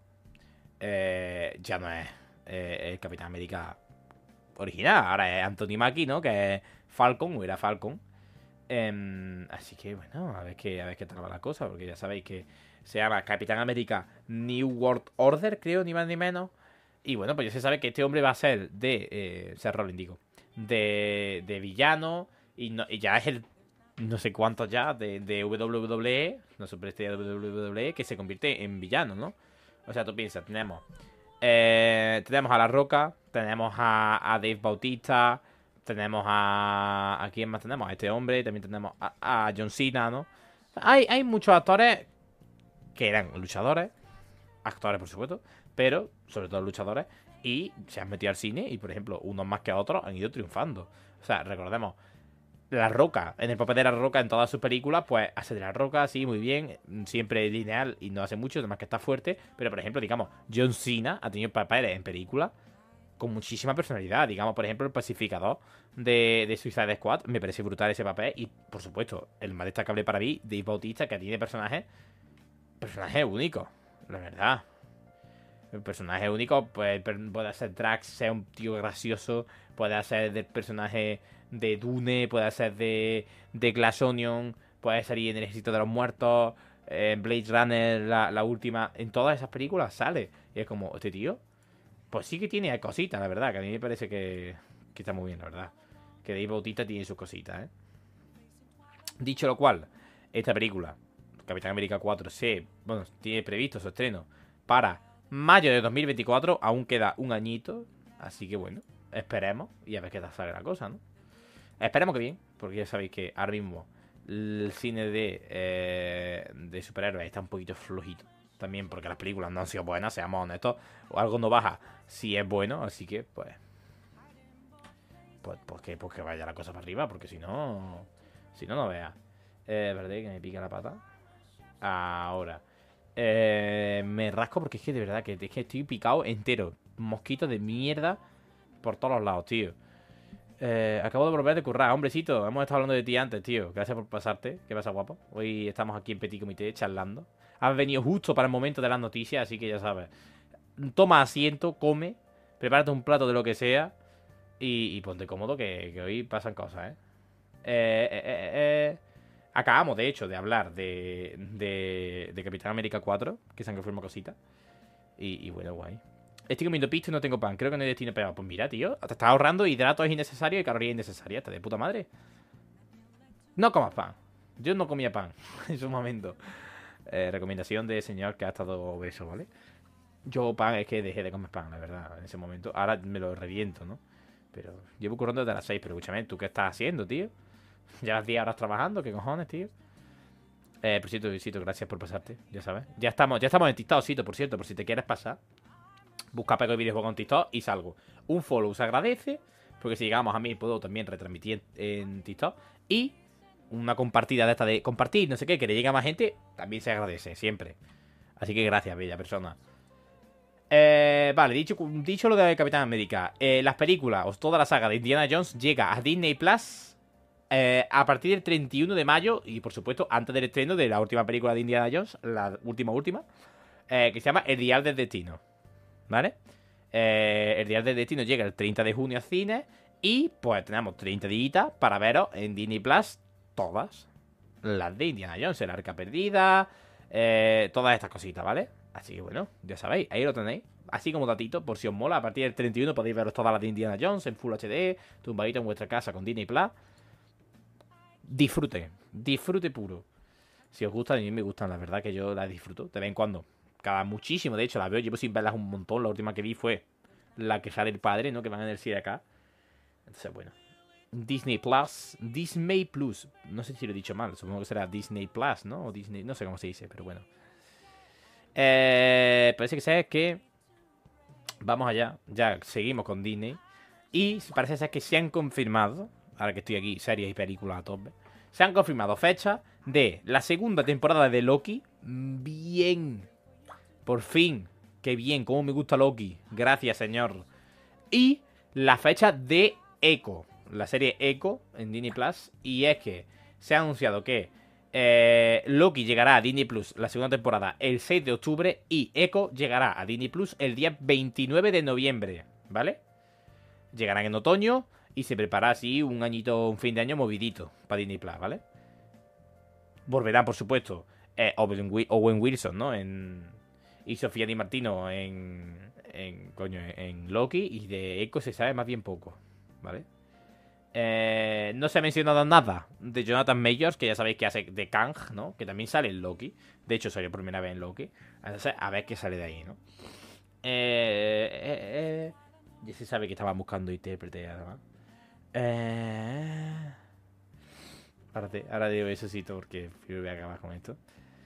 eh, ya no es eh, el Capitán América original. Ahora es Anthony Mackie, ¿no? Que es Falcon, o era Falcon. Eh, así que bueno, a ver qué, a ver qué tal va la cosa. Porque ya sabéis que se llama Capitán América New World Order, creo, ni más ni menos. Y bueno, pues ya se sabe que este hombre va a ser de... Eh, ser Rollins, digo. De, de villano. Y, no, y ya es el... no sé cuántos ya de, de W W E, no superestrella de W W E, que se convierte en villano, ¿no? O sea, tú piensas, tenemos eh, tenemos a La Roca, tenemos a, a Dave Bautista, tenemos a... ¿A quién más tenemos? A este hombre, también tenemos a, a John Cena, ¿no? Hay, hay muchos actores que eran luchadores, actores por supuesto, pero sobre todo luchadores, y se han metido al cine y, por ejemplo, unos más que otros han ido triunfando. O sea, recordemos, La Roca, en el papel de La Roca en todas sus películas, pues hace de La Roca, sí, muy bien, siempre lineal y no hace mucho, además que está fuerte. Pero, por ejemplo, digamos, John Cena ha tenido papeles en películas con muchísima personalidad. Digamos, por ejemplo, el pacificador de, de Suicide Squad, me parece brutal ese papel. Y, por supuesto, el más destacable para mí, Dave Bautista, que tiene personajes, personajes únicos, la verdad. El personaje único, pues puede hacer Drax, sea un tío gracioso, puede hacer del personaje de Dune, puede hacer de, de Glass Onion, puede salir en El Ejército de los Muertos, en Blade Runner, la, la última. En todas esas películas sale. Y es como, este tío, pues sí que tiene cositas, la verdad, que a mí me parece que, que está muy bien, la verdad. Que Dave Bautista tiene sus cositas, ¿eh? Dicho lo cual, esta película, Capitán América cuatro, se, bueno, tiene previsto su estreno para mayo de dos mil veinticuatro, aún queda un añito. Así que bueno, esperemos y a ver qué tal sale la cosa, ¿no? Esperemos que bien, porque ya sabéis que ahora mismo el cine de, eh, de superhéroes está un poquito flojito. También porque las películas no han sido buenas, seamos honestos. O algo no baja si es bueno, así que pues... Pues, pues, que, pues que vaya la cosa para arriba, porque si no... Si no, no veas. Eh, ¿verdad que me pica la pata? Ahora... Eh, me rasco porque es que de verdad que, es que estoy picado entero. Mosquitos de mierda por todos los lados, tío. Eh, acabo de volver de currar. Hombrecito, hemos estado hablando de ti antes, tío. Gracias por pasarte. ¿Qué pasa, guapo? Hoy estamos aquí en Petit Comité charlando. Has venido justo para el momento de las noticias, así que ya sabes. Toma asiento, come, prepárate un plato de lo que sea y, y ponte cómodo que, que hoy pasan cosas, ¿eh? Eh, eh, eh, eh. Acabamos, de hecho, de hablar de, de, de Capitán América cuatro, que se han confirmado cositas. Y, y bueno, guay. Estoy comiendo pisto y no tengo pan. Creo que no hay destino pegado. Pues mira, tío, te estás ahorrando hidratos innecesarios y calorías innecesarias. Está de puta madre. No comas pan. Yo no comía pan en su momento. Eh, recomendación de señor que ha estado obeso, ¿vale? Yo pan es que dejé de comer pan, la verdad, en ese momento. Ahora me lo reviento, ¿no? Pero llevo currando desde las seis. Pero escúchame, ¿tú qué estás haciendo, tío? Llevas diez horas trabajando, ¿qué cojones, tío? Eh, por cierto, Sito, gracias por pasarte, ya sabes. Ya estamos, ya estamos en TikTok, Sito, por cierto, por si te quieres pasar. Busca Pego y Videojuegos en TikTok y salgo. Un follow se agradece, porque si llegamos a mí puedo también retransmitir en TikTok. Y una compartida de esta de compartir, no sé qué, que le llegue a más gente, también se agradece, siempre. Así que gracias, bella persona. Eh, vale, dicho, dicho lo de Capitán América, eh, las películas o toda la saga de Indiana Jones llega a Disney Plus eh, a partir del treinta y uno de mayo. Y por supuesto, antes del estreno de la última película de Indiana Jones, la última, última, eh, que se llama El Dial del Destino. ¿Vale? Eh, el Dial del Destino llega el treinta de junio a cine. Y pues tenemos treinta días para veros en Disney Plus todas las de Indiana Jones, el Arca Perdida, eh, todas estas cositas, ¿vale? Así que bueno, ya sabéis, ahí lo tenéis. Así como datito, por si os mola, a partir del treinta y uno podéis veros todas las de Indiana Jones en Full H D, tumbadito en vuestra casa con Disney Plus. Disfrute, disfrute puro. Si os gustan, a mí me gustan, la verdad que yo las disfruto de vez en cuando. Cada muchísimo, de hecho, las veo, llevo sin verlas un montón. La última que vi fue la que sale el padre, ¿no? Que van en el cine acá. Entonces, bueno. Disney Plus, Disney Plus. No sé si lo he dicho mal, supongo que será Disney Plus, ¿no? O Disney, no sé cómo se dice, pero bueno. Eh, parece que sea que vamos allá, ya seguimos con Disney. Y parece ser que se han confirmado, ahora que estoy aquí, series y películas a tope, se han confirmado fechas de la segunda temporada de Loki. Bien, por fin, qué bien, cómo me gusta Loki, gracias señor. Y la fecha de Echo, la serie Echo en Disney Plus. Y es que se ha anunciado que eh, Loki llegará a Disney Plus la segunda temporada el seis de octubre y Echo llegará a Disney Plus el día veintinueve de noviembre, ¿vale? Llegarán en otoño y se prepara así un añito, un fin de año movidito para Disney Plus, ¿vale? Volverán, por supuesto, eh, Owen, Owen Wilson, ¿no? En, y Sofía Di Martino en, en, coño, en Loki. Y de Echo se sabe más bien poco, ¿vale? Eh, no se ha mencionado nada de Jonathan Majors, que ya sabéis que hace de Kang, ¿no? Que también sale en Loki. De hecho, salió por primera vez en Loki. Entonces, a ver qué sale de ahí, ¿no? Eh, eh, eh, ya se sabe que estaban buscando intérprete, además. Eh... Espérate, ahora digo eso sí, porque voy a acabar con esto.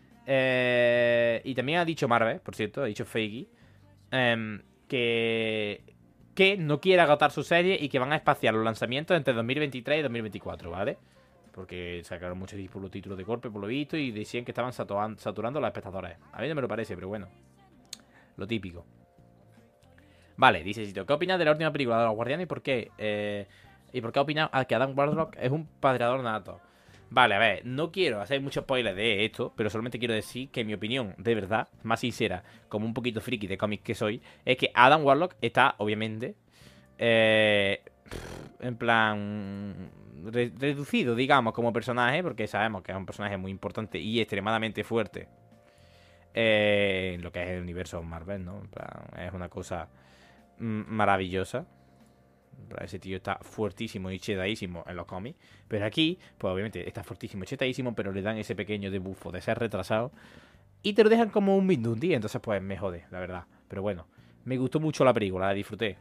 Eh, y también ha dicho Marvel, por cierto, ha dicho Feige, eh, que, que no quiere agotar su serie y que van a espaciar los lanzamientos entre dos mil veintitrés y dos mil veinticuatro, ¿vale? Porque sacaron muchos títulos de golpe, por lo visto, y decían que estaban saturando, saturando a los espectadores. A mí no me lo parece, pero bueno, lo típico. Vale, dice Sito, ¿qué opinas de la última película de los Guardianes y por qué? Eh, ¿Y por qué opinas que Adam Warlock es un padreador nato? Vale, a ver, no quiero hacer mucho spoiler de esto, pero solamente quiero decir que mi opinión, de verdad, más sincera, como un poquito friki de cómics que soy, es que Adam Warlock está, obviamente, eh, en plan re reducido, digamos, como personaje, porque sabemos que es un personaje muy importante y extremadamente fuerte eh, en lo que es el universo Marvel, ¿no? En plan, es una cosa maravillosa. Ese tío está fuertísimo y chetadísimo en los cómics. Pero aquí, pues obviamente está fuertísimo y chetadísimo, pero le dan ese pequeño debuffo de ser retrasado y te lo dejan como un Mindundi. Entonces pues me jode, la verdad. Pero bueno, me gustó mucho la película, la disfruté.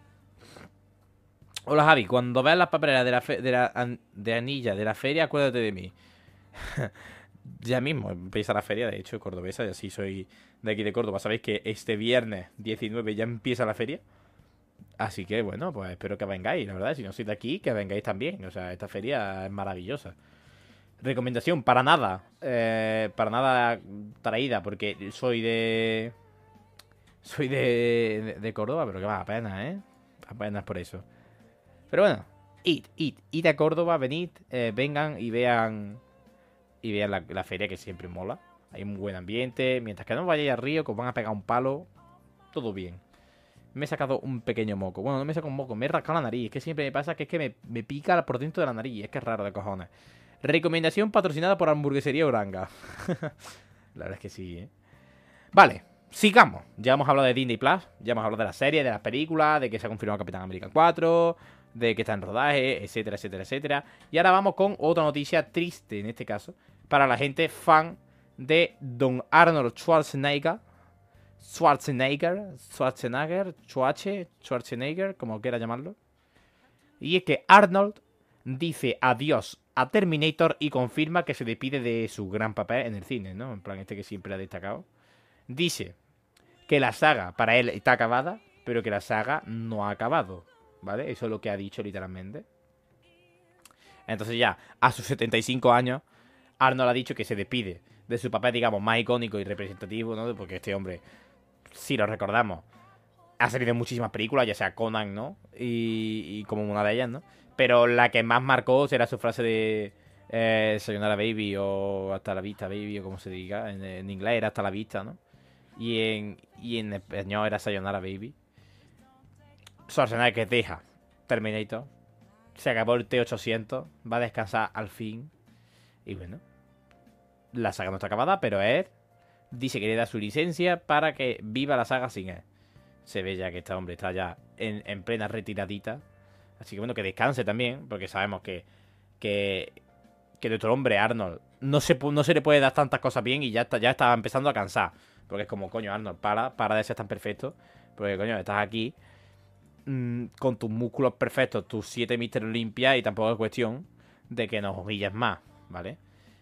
Hola Javi, cuando veas las papeleras de la, fe de la an de anilla de la feria, acuérdate de mí. Ya mismo empieza la feria, de hecho, cordobesa, y así soy de aquí de Córdoba. Sabéis que este viernes diecinueve ya empieza la feria. Así que bueno, pues espero que vengáis, la verdad. Si no sois de aquí, que vengáis también. O sea, esta feria es maravillosa. Recomendación, para nada. Eh, para nada traída, porque soy de... Soy de, de, de Córdoba, pero que va, apenas, ¿eh? Apenas por eso. Pero bueno, id, id, id a Córdoba, venid, eh, vengan y vean... Y vean la, la feria, que siempre mola. Hay un buen ambiente. Mientras que no vayáis al río, que os van a pegar un palo, todo bien. Me he sacado un pequeño moco. Bueno, no me he sacado un moco, me he rascado la nariz. Es que siempre me pasa que es que me, me pica por dentro de la nariz. Es que es raro de cojones. Recomendación patrocinada por Hamburguesería Oranga. La verdad es que sí, ¿eh? Vale, sigamos. Ya hemos hablado de Disney Plus. Ya hemos hablado de la serie, de las películas, de que se ha confirmado Capitán América cuatro, de que está en rodaje, etcétera, etcétera, etcétera. Y ahora vamos con otra noticia triste, en este caso, para la gente fan de Don Arnold Schwarzenegger. Schwarzenegger, Schwarzenegger, Schwarze, Schwarzenegger, como quiera llamarlo. Y es que Arnold dice adiós a Terminator y confirma que se despide de su gran papel en el cine, ¿no? En plan, este que siempre ha destacado. Dice que la saga para él está acabada, pero que la saga no ha acabado, ¿vale? Eso es lo que ha dicho literalmente. Entonces ya, a sus setenta y cinco años, Arnold ha dicho que se despide de su papel, digamos, más icónico y representativo, ¿no? Porque este hombre, si lo recordamos, ha salido en muchísimas películas, ya sea Conan, ¿no? Y, y como una de ellas, ¿no? Pero la que más marcó será su frase de eh, Sayonara Baby o Hasta la vista, baby, o como se diga. En, en inglés era Hasta la vista, ¿no? Y en, y en español era Sayonara Baby. Schwarzenegger que deja Terminator. Se acabó el T ochocientos. Va a descansar al fin. Y bueno, la saga no está acabada, pero él dice que le da su licencia para que viva la saga sin él. Se ve ya que este hombre está ya en, en plena retiradita. Así que bueno, que descanse también, porque sabemos que, que, que nuestro hombre Arnold no se, no se le puede dar tantas cosas bien y ya está, ya está empezando a cansar. Porque es como, coño, Arnold, para, para de ser tan perfecto. Porque, coño, estás aquí mmm, con tus músculos perfectos, tus siete Mister Olympia, y tampoco es cuestión de que nos humilles más, ¿vale?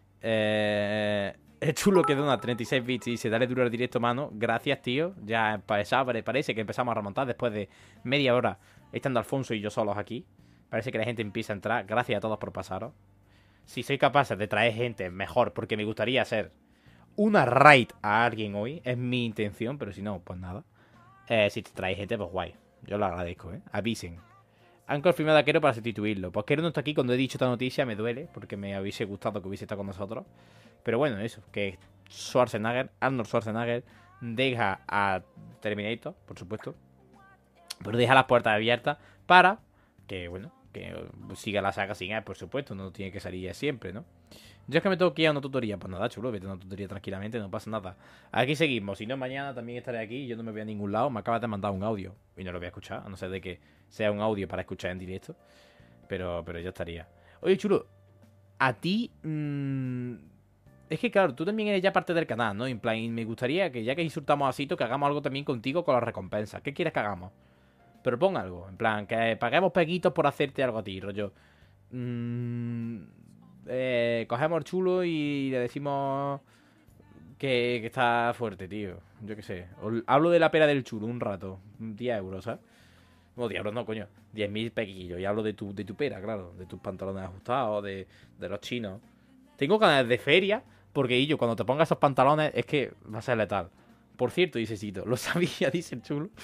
Eh, es chulo que dona treinta y seis bits y se dale duro al directo, mano. Gracias, tío. Ya parece que empezamos a remontar después de media hora estando Alfonso y yo solos aquí. Parece que la gente empieza a entrar. Gracias a todos por pasaros. Si soy capaz de traer gente, mejor, porque me gustaría hacer una raid a alguien hoy. Es mi intención, pero si no, pues nada. Eh, si te trae gente, pues guay. Yo lo agradezco, ¿eh? Avisen. Han confirmado a Kero para sustituirlo. Pues Kero no está aquí. Cuando he dicho esta noticia me duele, porque me hubiese gustado que hubiese estado con nosotros. Pero bueno, eso, que Schwarzenegger, Arnold Schwarzenegger, deja a Terminator, por supuesto, pero deja las puertas abiertas para que, bueno, que siga la saga sin él, por supuesto. No tiene que salir siempre, ¿no? Yo es que me tengo que ir a una tutoría. Pues nada, chulo, vete a una tutoría tranquilamente, no pasa nada. Aquí seguimos. Si no, mañana también estaré aquí. Yo no me voy a ningún lado. Me acabas de mandar un audio y no lo voy a escuchar, a no ser de que sea un audio para escuchar en directo. Pero, pero ya estaría. Oye, chulo, a ti... Mmm, es que claro, tú también eres ya parte del canal, ¿no? En plan, me gustaría que ya que insultamos a Sito, que hagamos algo también contigo con las recompensas. ¿Qué quieres que hagamos? Pero pon algo, en plan, que paguemos peguitos por hacerte algo a ti, rollo. Mmm, eh, cogemos el chulo y le decimos que, que está fuerte, tío. Yo qué sé. O hablo de la pera del chulo un rato. diez euros, ¿sabes? No, diez euros no, coño. diez mil pequillos. Y hablo de tu, de tu pera, claro. De tus pantalones ajustados, de, de los chinos. Tengo ganas de feria, porque yo cuando te pongas esos pantalones es que va a ser letal. Por cierto, dice Sito, lo sabía, dice el chulo.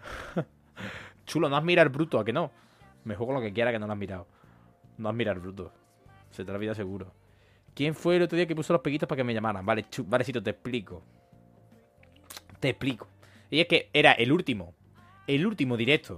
Chulo, no has mirado el bruto, ¿a que no? Me juego lo que quiera que no lo has mirado. No has mirado el bruto. Se te lo olvida seguro. ¿Quién fue el otro día que puso los peguitos para que me llamaran? Vale, chu vale, Sito, te explico. Te explico. Y es que era el último. El último directo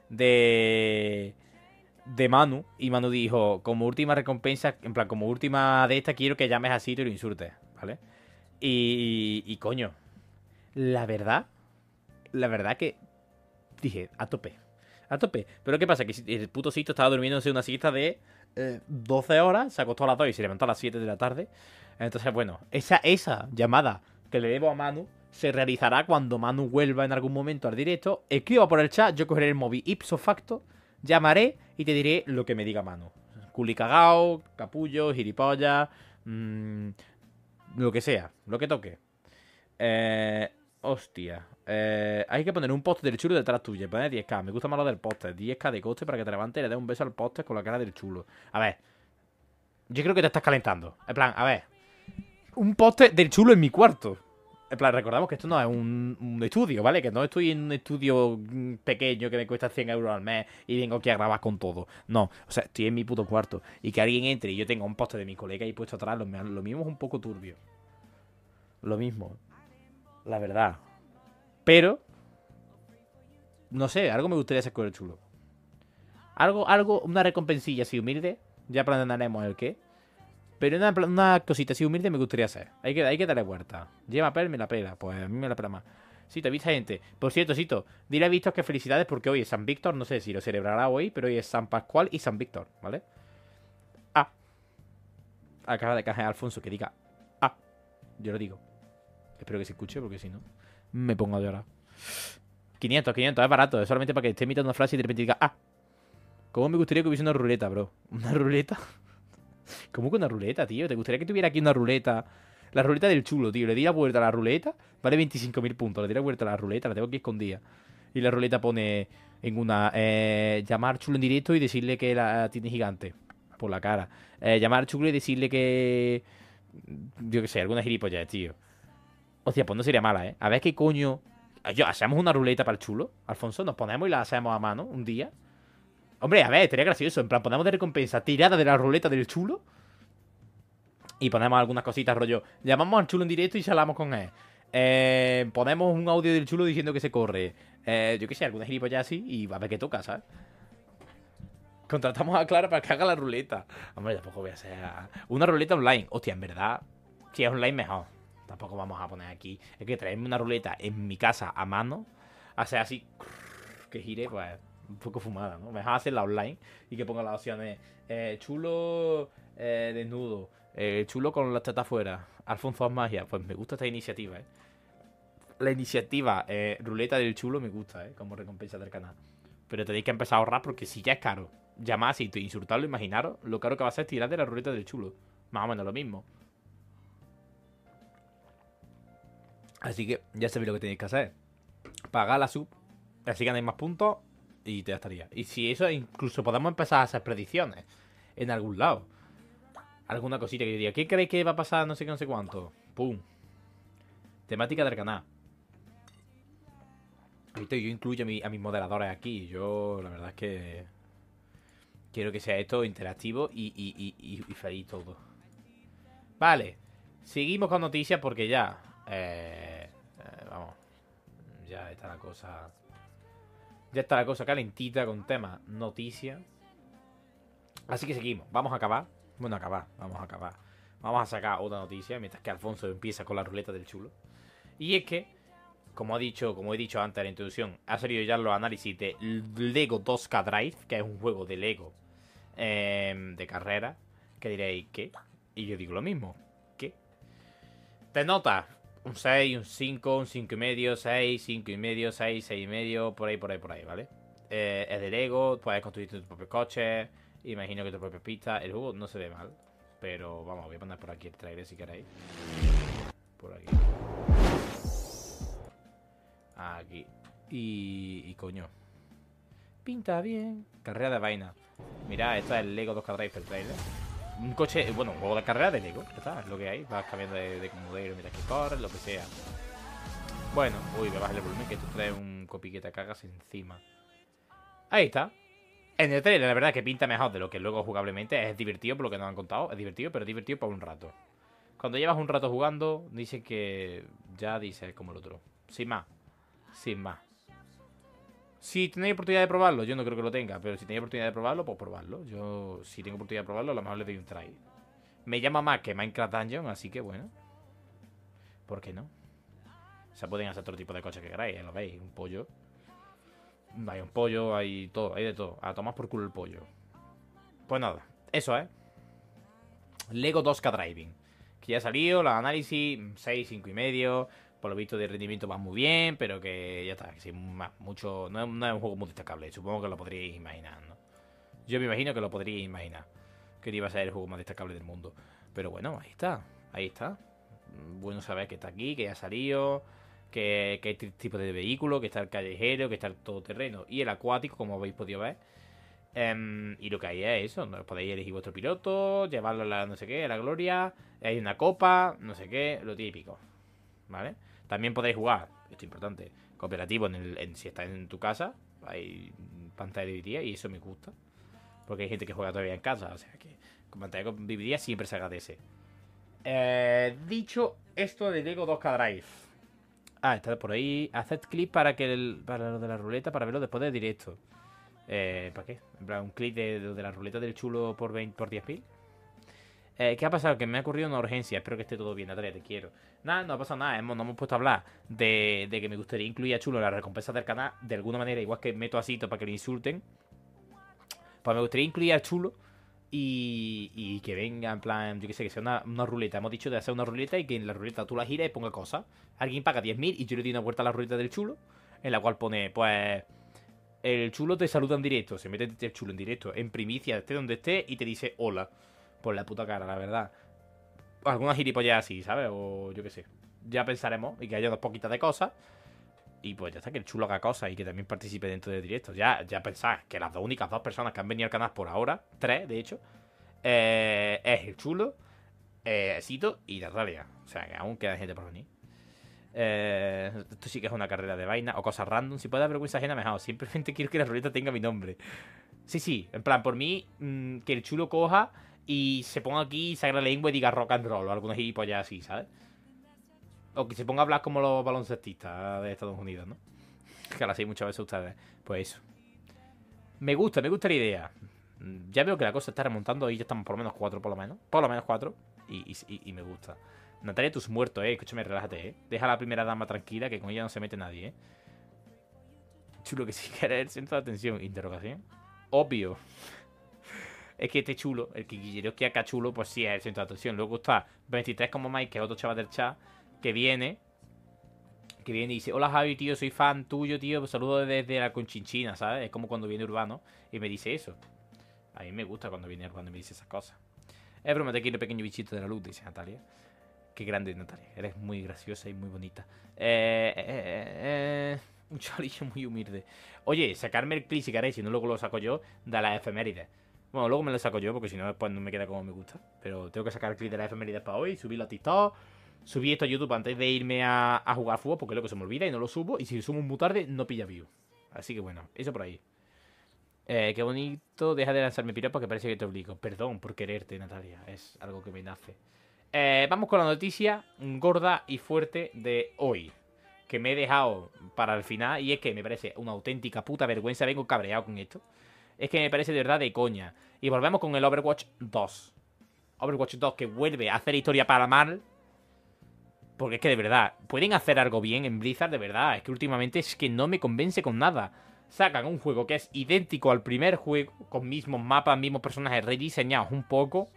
de... de Manu. Y Manu dijo, como última recompensa, en plan, como última de esta, quiero que llames a Sito y lo insultes, ¿vale? Y, y, y coño, la verdad, la verdad que dije, a tope, a tope. Pero ¿qué pasa? Que el puto Sito estaba durmiéndose una siesta de eh, doce horas, se acostó a las dos y se levantó a las siete de la tarde. Entonces, bueno, esa, esa llamada que le debo a Manu se realizará cuando Manu vuelva en algún momento al directo. Escriba por el chat, yo cogeré el móvil ipso facto, llamaré y te diré lo que me diga Manu. Culi cagao, capullo, gilipollas, mmm, lo que sea, lo que toque. Eh, hostia. Eh, hay que poner un poste del chulo detrás tuyo. Poner diez k. Me gusta más lo del poste. diez k de coste para que te levantes y le des un beso al poste con la cara del chulo. A ver. Yo creo que te estás calentando. En plan, a ver. Un poste del chulo en mi cuarto. En plan, recordamos que esto no es un, un estudio, ¿vale? Que no estoy en un estudio pequeño que me cuesta cien euros al mes y vengo aquí a grabar con todo. No, o sea, estoy en mi puto cuarto. Y que alguien entre y yo tenga un poste de mi colega y puesto atrás, lo, lo mismo es un poco turbio. Lo mismo. La verdad. Pero, no sé, algo me gustaría hacer con el chulo. Algo, algo, una recompensilla así humilde. Ya planearemos el qué. Pero una, una cosita así humilde me gustaría hacer. Hay que, hay que darle vuelta. Lleva pel, me la pela. Pues a mí me la pela más. Sito, avisa gente. Por cierto, Sito, dile a Víctor que felicidades porque hoy es San Víctor. No sé si lo celebrará hoy, pero hoy es San Pascual y San Víctor, ¿vale? Ah. Acaba de caer Alfonso que diga ah. Yo lo digo. Espero que se escuche porque si no me pongo a llorar. quinientos, quinientos, es barato. Es solamente para que esté imitando una frase y de repente diga ah. ¿Cómo me gustaría que hubiese una ruleta, bro? ¿Una ruleta? ¿Cómo que una ruleta, tío? ¿Te gustaría que tuviera aquí una ruleta? La ruleta del chulo, tío. Le di la vuelta a la ruleta. Vale veinticinco mil puntos. Le di la vuelta a la ruleta. La tengo aquí escondida. Y la ruleta pone en una, eh, llamar chulo en directo y decirle que la tiene gigante por la cara. Eh, llamar chulo y decirle que... Yo qué sé, alguna gilipollas, tío. Hostia, pues no sería mala, ¿eh? A ver qué coño... Yo, ¿hacemos una ruleta para el chulo? Alfonso, nos ponemos y la hacemos a mano un día. Hombre, a ver, estaría gracioso. En plan, ponemos de recompensa tirada de la ruleta del chulo. Y ponemos algunas cositas, rollo. Llamamos al chulo en directo y charlamos con él. Eh, ponemos un audio del chulo diciendo que se corre. Eh, yo qué sé, alguna gilipollas así. Y a ver qué toca, ¿sabes? Contratamos a Clara para que haga la ruleta. Hombre, tampoco voy a hacer una ruleta online. Hostia, en verdad, si es online mejor. Tampoco vamos a poner aquí. Es que traerme una ruleta en mi casa a mano, hacer así que gire, pues un poco fumada, ¿no? Mejor hacerla online y que ponga las opciones eh, chulo eh, desnudo, eh, chulo con las tetas afuera, Alfonso es magia. Pues me gusta esta iniciativa, ¿eh? La iniciativa eh, ruleta del chulo me gusta, ¿eh? Como recompensa del canal. Pero tenéis que empezar a ahorrar porque si ya es caro llamar así, insultarlo, imaginaros lo caro que va a ser tirar de la ruleta del chulo. Más o menos lo mismo. Así que ya sabéis lo que tenéis que hacer. Pagar la sub, así ganáis más puntos y te ya estaría. Y si eso, incluso podemos empezar a hacer predicciones en algún lado. Alguna cosita que diría, ¿qué creéis que va a pasar? No sé qué, no sé cuánto. Pum. Temática del canal. Ahorita yo incluyo a, mi, a mis moderadores aquí. Yo, la verdad es que quiero que sea esto interactivo y, y, y, y, y feliz todo. Vale. Seguimos con noticias porque ya... Eh, eh, vamos. Ya está la cosa... Ya está la cosa calentita con tema noticias. Así que seguimos. Vamos a acabar. Bueno, a acabar. Vamos a acabar. Vamos a sacar otra noticia mientras que Alfonso empieza con la ruleta del chulo. Y es que, como he dicho, como he dicho antes en la introducción, ha salido ya los análisis de Lego dos K Drive, que es un juego de Lego eh, de carrera. Que diréis, ¿qué? Y yo digo lo mismo. ¿Qué? Te nota un seis, un cinco, un cinco y medio, seis, cinco y medio, seis, seis y medio, por ahí, por ahí, por ahí, ¿vale? Eh, es de Lego, puedes construir tus propios coches, imagino que tus propias pistas. El juego no se ve mal, pero vamos, voy a poner por aquí el trailer si queréis. Por aquí. Aquí. Y, y coño. Pinta bien. Carrera de vaina. Mirad, esto es el Lego dos K Drive, el trailer. Un coche, bueno, un juego de carrera de Lego. Ya está, es lo que hay. Vas cambiando de, de modelo mientras que corres, lo que sea. Bueno, uy, me baja el volumen que esto trae un copy que te cagas encima. Ahí está. En el trailer, la verdad, que pinta mejor de lo que luego jugablemente. Es divertido por lo que nos han contado. Es divertido, pero es divertido por un rato. Cuando llevas un rato jugando, dicen que ya dices como el otro. Sin más. Sin más. Si tenéis oportunidad de probarlo, yo no creo que lo tenga, pero si tenéis oportunidad de probarlo, pues probarlo. Yo, si tengo oportunidad de probarlo, a lo mejor le doy un try. Me llama más que Minecraft Dungeon, así que bueno. ¿Por qué no? O sea, pueden hacer otro tipo de cosas que queráis, ya lo veis. Un pollo. Hay un pollo, hay todo, hay de todo. A tomar por culo el pollo. Pues nada, eso, ¿eh? Lego dos K Driving. Que ya ha salido, los análisis, seis, cinco y medio. Por lo visto de rendimiento va muy bien, pero que ya está, que sí, mucho, no es, no es un juego muy destacable. Supongo que lo podríais imaginar, ¿no? Yo me imagino que lo podríais imaginar, que iba a ser el juego más destacable del mundo. Pero bueno, ahí está, ahí está. Bueno saber que está aquí, que ya ha salido, que, que hay tipo de vehículo, que está el callejero, que está el todoterreno y el acuático, como habéis podido ver. Um, y lo que hay es eso, ¿no? Podéis elegir vuestro piloto, llevarlo a la no sé qué, a la gloria. Hay una copa, no sé qué, lo típico, ¿vale? También podéis jugar, esto es importante, cooperativo en el, en, si estás en tu casa. Hay pantalla dividida y eso me gusta, porque hay gente que juega todavía en casa. O sea que con pantalla dividida siempre se agradece. eh, Dicho esto de Lego dos K Drive. Ah, está por ahí. Haced clic para que el, para lo de la ruleta, para verlo después del directo. eh, ¿Para qué? En plan, un clic de, de la ruleta del chulo por, veinte, por diez mil. Eh, ¿Qué ha pasado? Que me ha ocurrido una urgencia. Espero que esté todo bien, Natalia, te quiero. Nada, no ha pasado nada. Hemos, no hemos puesto a hablar de, de que me gustaría incluir a Chulo en las recompensas del canal. De alguna manera, igual que meto a Sito para que lo insulten. Pues me gustaría incluir a Chulo y, y que venga, en plan, yo qué sé, que sea una, una ruleta. Hemos dicho de hacer una ruleta y que en la ruleta tú la giras y ponga cosas. Alguien paga diez mil y yo le doy una vuelta a la ruleta del Chulo, en la cual pone, pues... El Chulo te saluda en directo. Se mete el Chulo en directo, en primicia, esté donde esté, y te dice hola. Por la puta cara, la verdad. Algunas gilipollas así, ¿sabes? O yo qué sé. Ya pensaremos. Y que haya dos poquitas de cosas. Y pues ya está, que el chulo haga cosas y que también participe dentro del directo. Ya, ya pensás que las dos únicas dos personas que han venido al canal por ahora, tres de hecho, eh, es el chulo, eh, Sito y Natalia. O sea, que aún queda gente por venir. Eh, esto sí que es una carrera de vaina o cosas random. Si puede dar vergüenza ajena, mejor. Simplemente quiero que la ruleta tenga mi nombre. Sí, sí, en plan, por mí, mmm, que el chulo coja y se ponga aquí, saque la lengua y diga rock and roll o algunos gilipollas así, ¿sabes? O que se ponga a hablar como los baloncestistas de Estados Unidos, ¿no? Que ahora sí muchas veces ustedes. Pues eso. Me gusta, me gusta la idea. Ya veo que la cosa está remontando y ya estamos por lo menos cuatro, por lo menos. Por lo menos cuatro. Y, y, y me gusta. Natalia, tú has muerto, eh. Escúchame, relájate, eh. Deja a la primera dama tranquila, que con ella no se mete nadie, eh. Chulo que sí que era el centro de atención. Interrogación. Obvio. Es que este chulo, el que que acá chulo, pues sí es el centro de atención. Luego está veintitrés como Mike, que es otro chaval del chat, que viene. Que viene y dice, hola Javi, tío, soy fan tuyo, tío. Saludo desde la Conchinchina, ¿sabes? Es como cuando viene Urbano y me dice eso. A mí me gusta cuando viene Urbano y me dice esas cosas. Es broma, te quiero, pequeño bichito de la luz, dice Natalia. Qué grande, Natalia. Eres muy graciosa y muy bonita. Eh, eh, eh, eh, un chavalillo muy humilde. Oye, sacarme el clip si queréis, si no luego lo saco yo, de las efemérides. Bueno, luego me lo saco yo, porque si no después no me queda como me gusta. Pero tengo que sacar el clip de las efemérides para hoy, subirlo a TikTok, subir esto a YouTube antes de irme a, a jugar fútbol, porque luego se me olvida y no lo subo. Y si lo subo muy tarde, no pilla view. Así que bueno, eso por ahí. Eh, qué bonito, deja de lanzarme piropos porque parece que te obligo. Perdón por quererte, Natalia, es algo que me nace. Eh, vamos con la noticia gorda y fuerte de hoy, que me he dejado para el final. Y es que me parece una auténtica puta vergüenza. Vengo cabreado con esto. Es que me parece de verdad de coña. Y volvemos con el Overwatch dos. Overwatch dos que vuelve a hacer historia para mal. Porque es que de verdad, pueden hacer algo bien en Blizzard, de verdad. Es que últimamente es que no me convence con nada. Sacan un juego que es idéntico al primer juego, con mismos mapas, mismos personajes rediseñados un poco.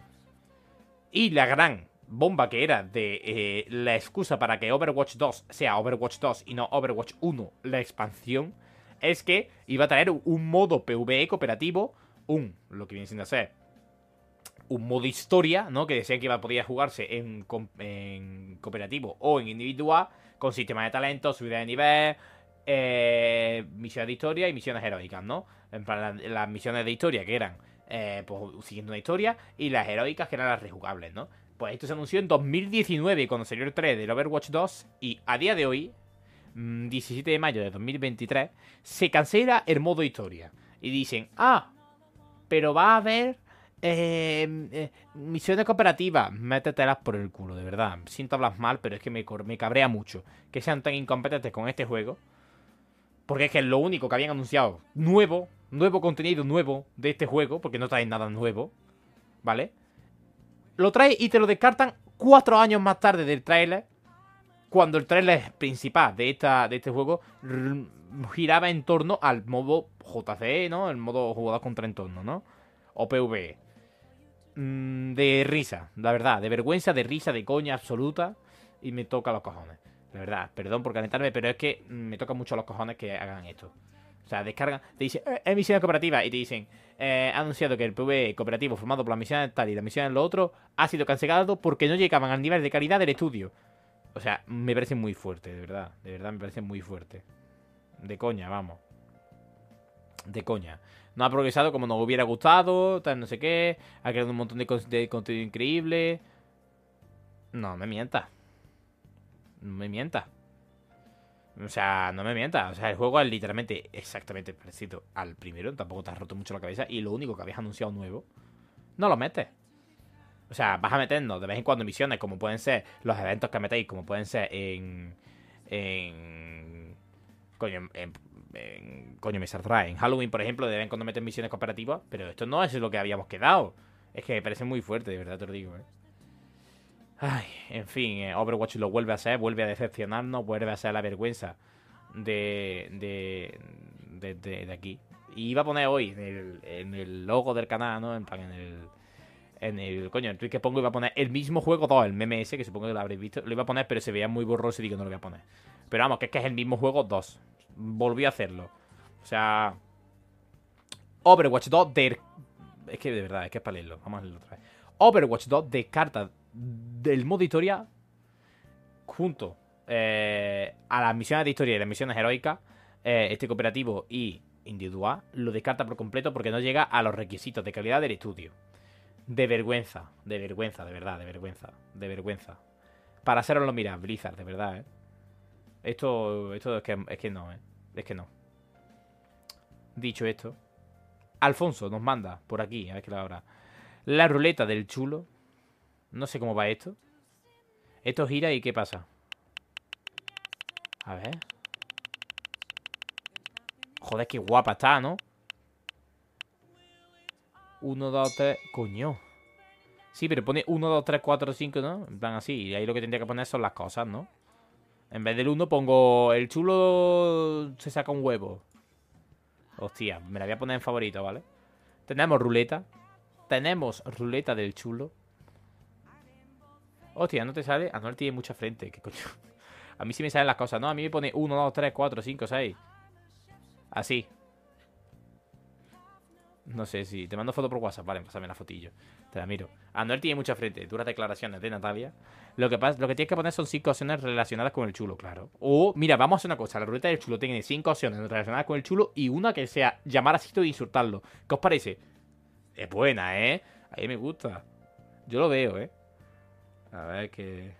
Y la gran bomba que era de eh, la excusa para que Overwatch dos sea Overwatch dos y no Overwatch uno, la expansión, es que iba a traer un modo PvE cooperativo, un, lo que viene siendo ser, un modo historia, ¿no? Que decían que iba a poder jugarse en, en cooperativo o en individual, con sistema de talento, subida de nivel, eh, misiones de historia y misiones heroicas, ¿no? En plan, las, las misiones de historia que eran eh, pues siguiendo una historia, y las heroicas que eran las rejugables, ¿no? Pues esto se anunció en dos mil diecinueve cuando salió el tres del Overwatch dos, y a día de hoy, diecisiete de mayo de dos mil veintitrés, se cancela el modo historia. Y dicen, ah, pero va a haber eh, eh, misiones cooperativas. Métetelas por el culo, de verdad. Siento hablar mal, pero es que me, me cabrea mucho que sean tan incompetentes con este juego. Porque es que es lo único que habían anunciado nuevo, nuevo contenido nuevo de este juego, porque no traen nada nuevo, ¿vale? Lo trae y te lo descartan cuatro años más tarde del tráiler, cuando el tráiler principal de, esta, de este juego giraba en torno al modo J C E, ¿no? El modo jugador contra entorno, ¿no? O PvE. Mm, de risa, la verdad, de vergüenza, de risa, de coña absoluta. Y me toca los cojones. La verdad, perdón por calentarme, pero es que me toca mucho los cojones que hagan esto. O sea, descargan, te dicen, eh, es misiones cooperativas, y te dicen, eh, ha anunciado que el PvE cooperativo formado por las misiones tal y las misiones lo otro ha sido cancelado porque no llegaban al nivel de calidad del estudio. O sea, me parece muy fuerte, de verdad. De verdad me parece muy fuerte. De coña, vamos. De coña. No ha progresado como nos hubiera gustado, tal no sé qué. Ha creado un montón de, de contenido increíble. No me mientas. No me mientas. O sea, no me mientas. O sea, el juego es literalmente exactamente parecido al primero. Tampoco te has roto mucho la cabeza. Y lo único que habías anunciado nuevo, no lo metes. O sea, vas a meternos de vez en cuando misiones, como pueden ser los eventos que metéis, como pueden ser en... En... Coño, en... en coño, me saldrá. En Halloween, por ejemplo, de vez en cuando meten misiones cooperativas. Pero esto no es lo que habíamos quedado. Es que me parece muy fuerte, de verdad te lo digo, eh. Ay, en fin, eh, Overwatch lo vuelve a hacer, vuelve a decepcionarnos, vuelve a ser la vergüenza de... De... De, de, de aquí. Y iba a poner hoy en el, en el logo del canal, ¿no? En plan, en el... En el, coño, el tweet que pongo iba a poner el mismo juego dos, el meme ese, que supongo que lo habréis visto. Lo iba a poner, pero se veía muy borroso y digo, no lo voy a poner. Pero vamos, que es que es el mismo juego dos. Volví a hacerlo. O sea... Overwatch dos de... Es que de verdad, es que es para leerlo. Vamos a leerlo otra vez. Overwatch dos descarta del modo historia junto eh, a las misiones de historia y las misiones heroicas, eh, este cooperativo y individual lo descarta por completo porque no llega a los requisitos de calidad del estudio. De vergüenza, de vergüenza, de verdad, de vergüenza, de vergüenza. Para haceroslo mirar, Blizzard, de verdad, ¿eh? Esto, esto es que, es que no, ¿eh? Es que no. Dicho esto, Alfonso nos manda por aquí, a ver qué la hora. La ruleta del chulo. No sé cómo va esto. Esto gira y ¿qué pasa? A ver. Joder, qué guapa está, ¿no? uno, dos, tres... Coño. Sí, pero pone uno, dos, tres, cuatro, cinco, ¿no? En plan así. Y ahí lo que tendría que poner son las cosas, ¿no? En vez del uno pongo... El chulo se saca un huevo. Hostia, me la voy a poner en favorito, ¿vale? Tenemos ruleta. Tenemos ruleta del chulo. Hostia, ¿no te sale? Anuel tiene mucha frente. ¿Qué coño? A mí sí me salen las cosas, ¿no? A mí me pone uno, dos, tres, cuatro, cinco, seis. Así. No sé si... Te mando foto por WhatsApp. Vale, pásame la fotillo. Te la miro. Anuel tiene mucha frente. Duras declaraciones de Natalia. Lo que pasa, lo que tienes que poner son cinco opciones relacionadas con el chulo, claro. O, mira, vamos a hacer una cosa. La ruleta del chulo tiene cinco opciones relacionadas con el chulo y una que sea llamar a sitio e insultarlo. ¿Qué os parece? Es buena, ¿eh? A mí me gusta. Yo lo veo, ¿eh? A ver que...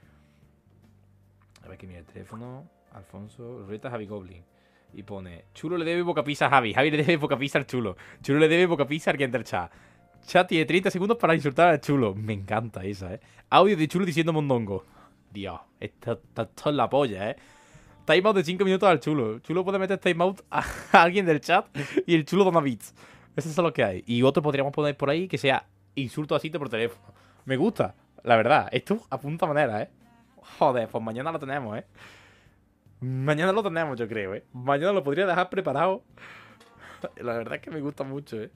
A ver que mira el teléfono. Alfonso, ruleta Javi Goblin. Y pone, Chulo le debe boca pizza a Javi. Javi le debe boca pizza al Chulo. Chulo le debe boca pizza al que entra el chat. Chat tiene treinta segundos para insultar al Chulo. Me encanta esa, ¿eh? Audio de Chulo diciendo mondongo. Dios, esto, esto, esto es la polla, ¿eh? Timeout de cinco minutos al Chulo. Chulo puede meter timeout a, a alguien del chat y el Chulo dona bits. Esos son los que hay. Y otro podríamos poner por ahí que sea insulto así por teléfono. Me gusta, la verdad. Esto apunta manera, ¿eh? Joder, pues mañana lo tenemos, ¿eh? Mañana lo tenemos, yo creo, ¿eh? Mañana lo podría dejar preparado. La verdad es que me gusta mucho, ¿eh?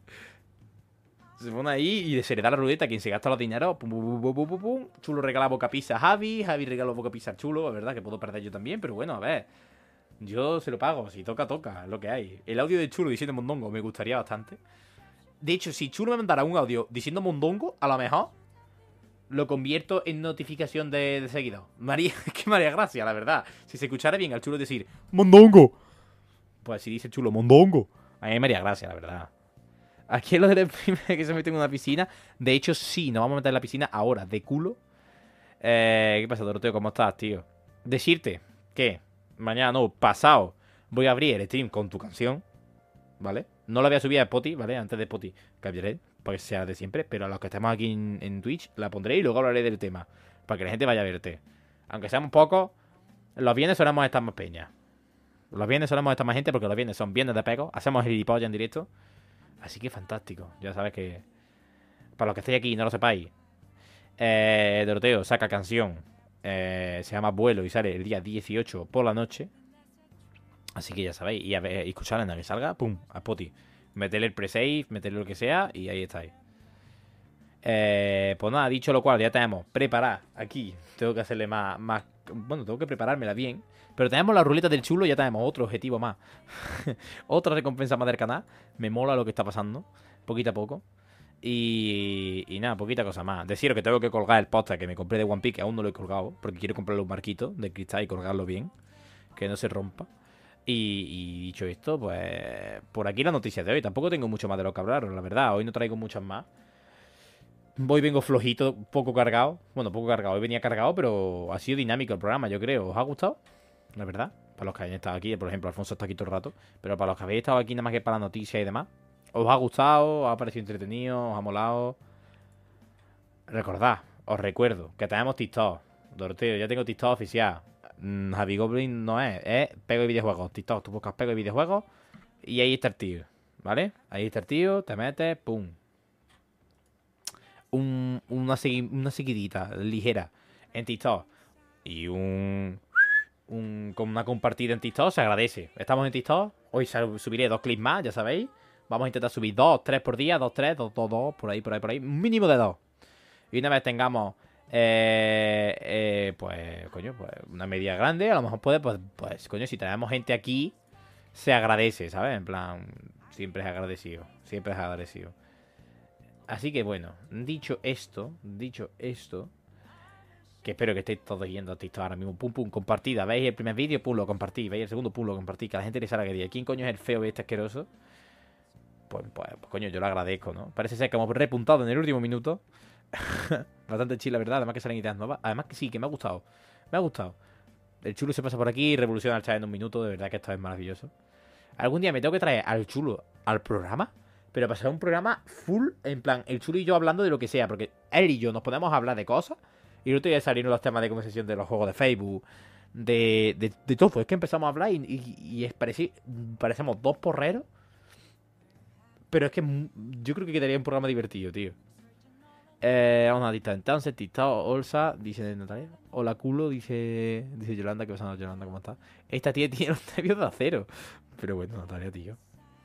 Se pone ahí y se le da la ruleta a quien se gasta los dineros. Pum, pum, pum, pum, pum, pum. Chulo regala boca pizza a Javi. Javi regala boca pizza a Chulo. La verdad que puedo perder yo también, pero bueno, a ver. Yo se lo pago. Si toca, toca. Es lo que hay. El audio de Chulo diciendo mondongo me gustaría bastante. De hecho, si Chulo me mandara un audio diciendo mondongo, a lo mejor lo convierto en notificación de, de seguido. María, que María Gracia, la verdad. Si se escuchara bien al Chulo decir mondongo, pues si dice Chulo mondongo, a mí me haría gracia, la verdad. Aquí es lo del primer que se mete en una piscina. De hecho, sí, nos vamos a meter en la piscina ahora, de culo. Eh, ¿Qué pasa, Doroteo? ¿Cómo estás, tío? Decirte que mañana, no, pasado, voy a abrir el stream con tu canción, ¿vale? No la voy a subir a Spotify, ¿vale? Antes de Spotify cambiaré, para que sea de siempre. Pero a los que estemos aquí en, en Twitch, la pondré y luego hablaré del tema. Para que la gente vaya a verte. Aunque seamos pocos, los viernes solemos estar más peñas. Los viernes solemos estar más gente porque los viernes son viernes de pego. Hacemos gilipollas en directo. Así que fantástico. Ya sabes que... Para los que estéis aquí y no lo sepáis, eh, Doroteo saca canción. Eh, se llama Vuelo y sale el día dieciocho por la noche. Así que ya sabéis. Y a ver, escucharla en la que salga. Pum, a Spotify. Meterle el pre-save, meterle lo que sea. Y ahí estáis. Eh, pues nada, dicho lo cual, ya tenemos preparar aquí. Tengo que hacerle más, más... Bueno, tengo que preparármela bien. Pero tenemos la ruleta del chulo y ya tenemos otro objetivo más. Otra recompensa más del canal. Me mola lo que está pasando. Poquito a poco. Y, y nada, poquita cosa más. Deciros que tengo que colgar el póster que me compré de One Piece, que aún no lo he colgado. Porque quiero comprarle un marquito de cristal y colgarlo bien. Que no se rompa. Y, y dicho esto, pues... Por aquí la noticia de hoy. Tampoco tengo mucho más de lo que hablar, la verdad. Hoy no traigo muchas más. Hoy vengo flojito, poco cargado. Bueno, poco cargado. Hoy venía cargado, pero ha sido dinámico el programa, yo creo. ¿Os ha gustado? La verdad. Para los que hayan estado aquí. Por ejemplo, Alfonso está aquí todo el rato. Pero para los que habéis estado aquí nada más que para la noticia y demás. ¿Os ha gustado? ¿Os ha parecido entretenido? ¿Os ha molado? Recordad, os recuerdo que tenemos TikTok. Doroteo, ya tengo TikTok oficial. Mm, Javi Goblin no es. Es Pego y Videojuegos. TikTok, tú buscas Pego y Videojuegos. Y ahí está el tío. ¿Vale? Ahí está el tío. Te metes. Pum. Un, una, segui, una seguidita ligera en TikTok y un, un con una compartida en TikTok se agradece. Estamos en TikTok. Hoy subiré dos clips más, ya sabéis. Vamos a intentar subir dos, tres por día, dos, tres, dos, dos, dos, por ahí, por ahí, por ahí. Un mínimo de dos. Y una vez tengamos eh, eh, pues, coño, pues una media grande, a lo mejor puede, pues, pues, coño, si tenemos gente aquí, se agradece, ¿sabes? En plan, siempre es agradecido. Siempre es agradecido. Así que bueno, dicho esto, dicho esto, Que espero que estéis todos yendo a TikTok ahora mismo. Pum, pum, compartida. ¿Veis el primer vídeo? Pum, lo compartí. ¿Veis el segundo? Pum, lo compartí. Que a la gente le salga que diga, ¿quién coño es el feo este asqueroso? Pues, pues, pues, coño, yo lo agradezco, ¿no? Parece ser que hemos repuntado en el último minuto. Bastante chill, la verdad. Además que salen ideas nuevas. Además que sí, que me ha gustado. Me ha gustado. El chulo se pasa por aquí y revoluciona el chat en un minuto. De verdad que esto es maravilloso. Algún día me tengo que traer al chulo al programa. Pero pasar un programa full, en plan, el chulo y yo hablando de lo que sea. Porque él y yo nos podemos hablar de cosas. Y luego te voy a salir los temas de conversación de los juegos de Facebook. De, de, de todo. Es que empezamos a hablar y, y, y es pareci, parecemos dos porreros. Pero es que yo creo que quedaría un programa divertido, tío. Eh, vamos a TikTok. Entonces, TikTok, Olsa, dice Natalia. Hola, culo, dice dice Yolanda. ¿Qué pasa, Yolanda? ¿Cómo está? Esta tía tiene los nervios de acero. Pero bueno, Natalia, tío.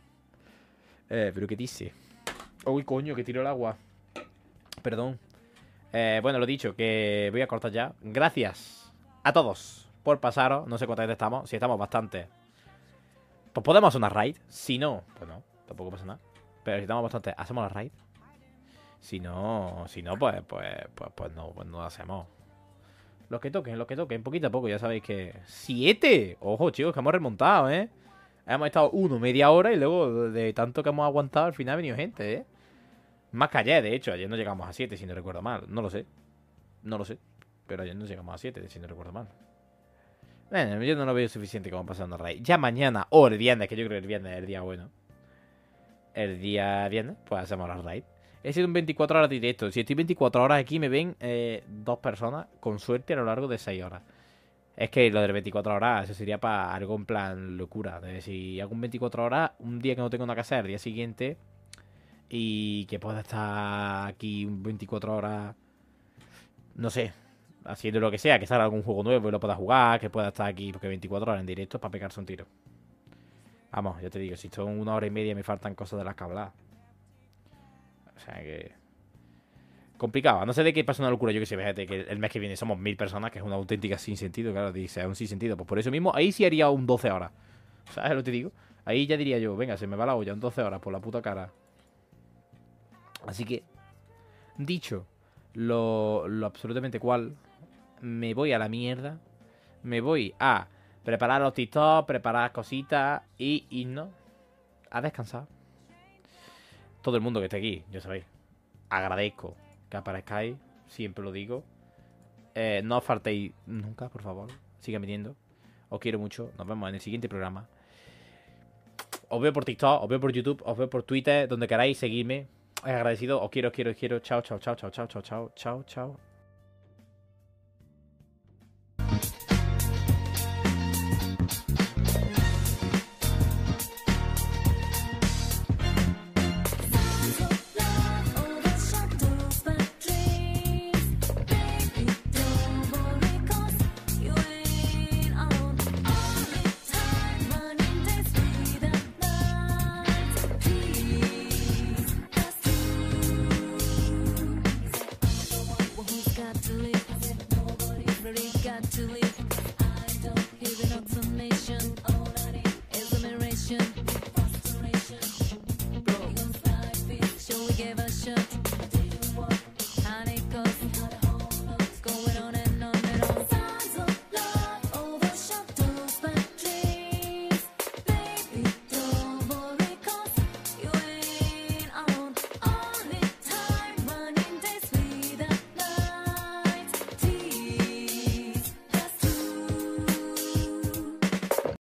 Eh, ¿pero qué dice? Uy, coño, que tiro el agua. Perdón. Eh, bueno, lo dicho, que voy a cortar ya. Gracias a todos por pasaros. No sé cuántas veces estamos. Si estamos bastante, pues podemos hacer una raid. Si no, pues no, tampoco pasa nada. Pero si estamos bastante, hacemos la raid. Si no, si no, pues, pues, pues, pues no, pues no lo hacemos. Los que toquen, los que toquen, poquito a poco, ya sabéis que... ¡Siete! Ojo, chicos, que hemos remontado, ¿eh? Hemos estado uno, media hora y luego de tanto que hemos aguantado, al final ha venido gente, ¿eh? Más que ayer, de hecho. Ayer no llegamos a siete, si no recuerdo mal. No lo sé. No lo sé. Pero ayer no llegamos a siete, si no recuerdo mal. Bueno, yo no lo veo suficiente como pasando a raid. Ya mañana, o el viernes, que yo creo que el viernes es el día bueno. El día viernes, pues hacemos la raid. He sido un veinticuatro horas directo. Si estoy veinticuatro horas aquí, me ven eh, dos personas, con suerte, a lo largo de seis horas. Es que lo de veinticuatro horas, eso sería para algo en plan locura. De si hago un veinticuatro horas, un día que no tengo nada que hacer, el día siguiente... Y que pueda estar aquí veinticuatro horas, no sé, haciendo lo que sea, que salga algún juego nuevo y lo pueda jugar, que pueda estar aquí, porque veinticuatro horas en directo es para pegarse un tiro. Vamos, ya te digo, si son una hora y media me faltan cosas de las que hablar. O sea que... complicado, a no ser de que pase una locura, yo que sé, fíjate que el mes que viene somos mil personas, que es una auténtica sin sentido, claro, dice, es un sin sentido. Pues por eso mismo, ahí sí haría un doce horas. ¿Sabes lo que te digo? Ahí ya diría yo, venga, se me va la olla, un doce horas por la puta cara. Así que, dicho lo, lo absolutamente cual, me voy a la mierda. Me voy a preparar los TikTok, preparar cositas y irnos a descansar. Todo el mundo que esté aquí, ya sabéis, agradezco que aparezcáis, siempre lo digo. Eh, no os faltéis nunca, por favor. Sigan viniendo. Os quiero mucho. Nos vemos en el siguiente programa. Os veo por TikTok, os veo por YouTube, os veo por Twitter, donde queráis seguirme. Agradecido, os quiero, os quiero, os quiero. Chao, chao, chao, chao, chao, chao, chao, chao, chao. Shall we give a shot?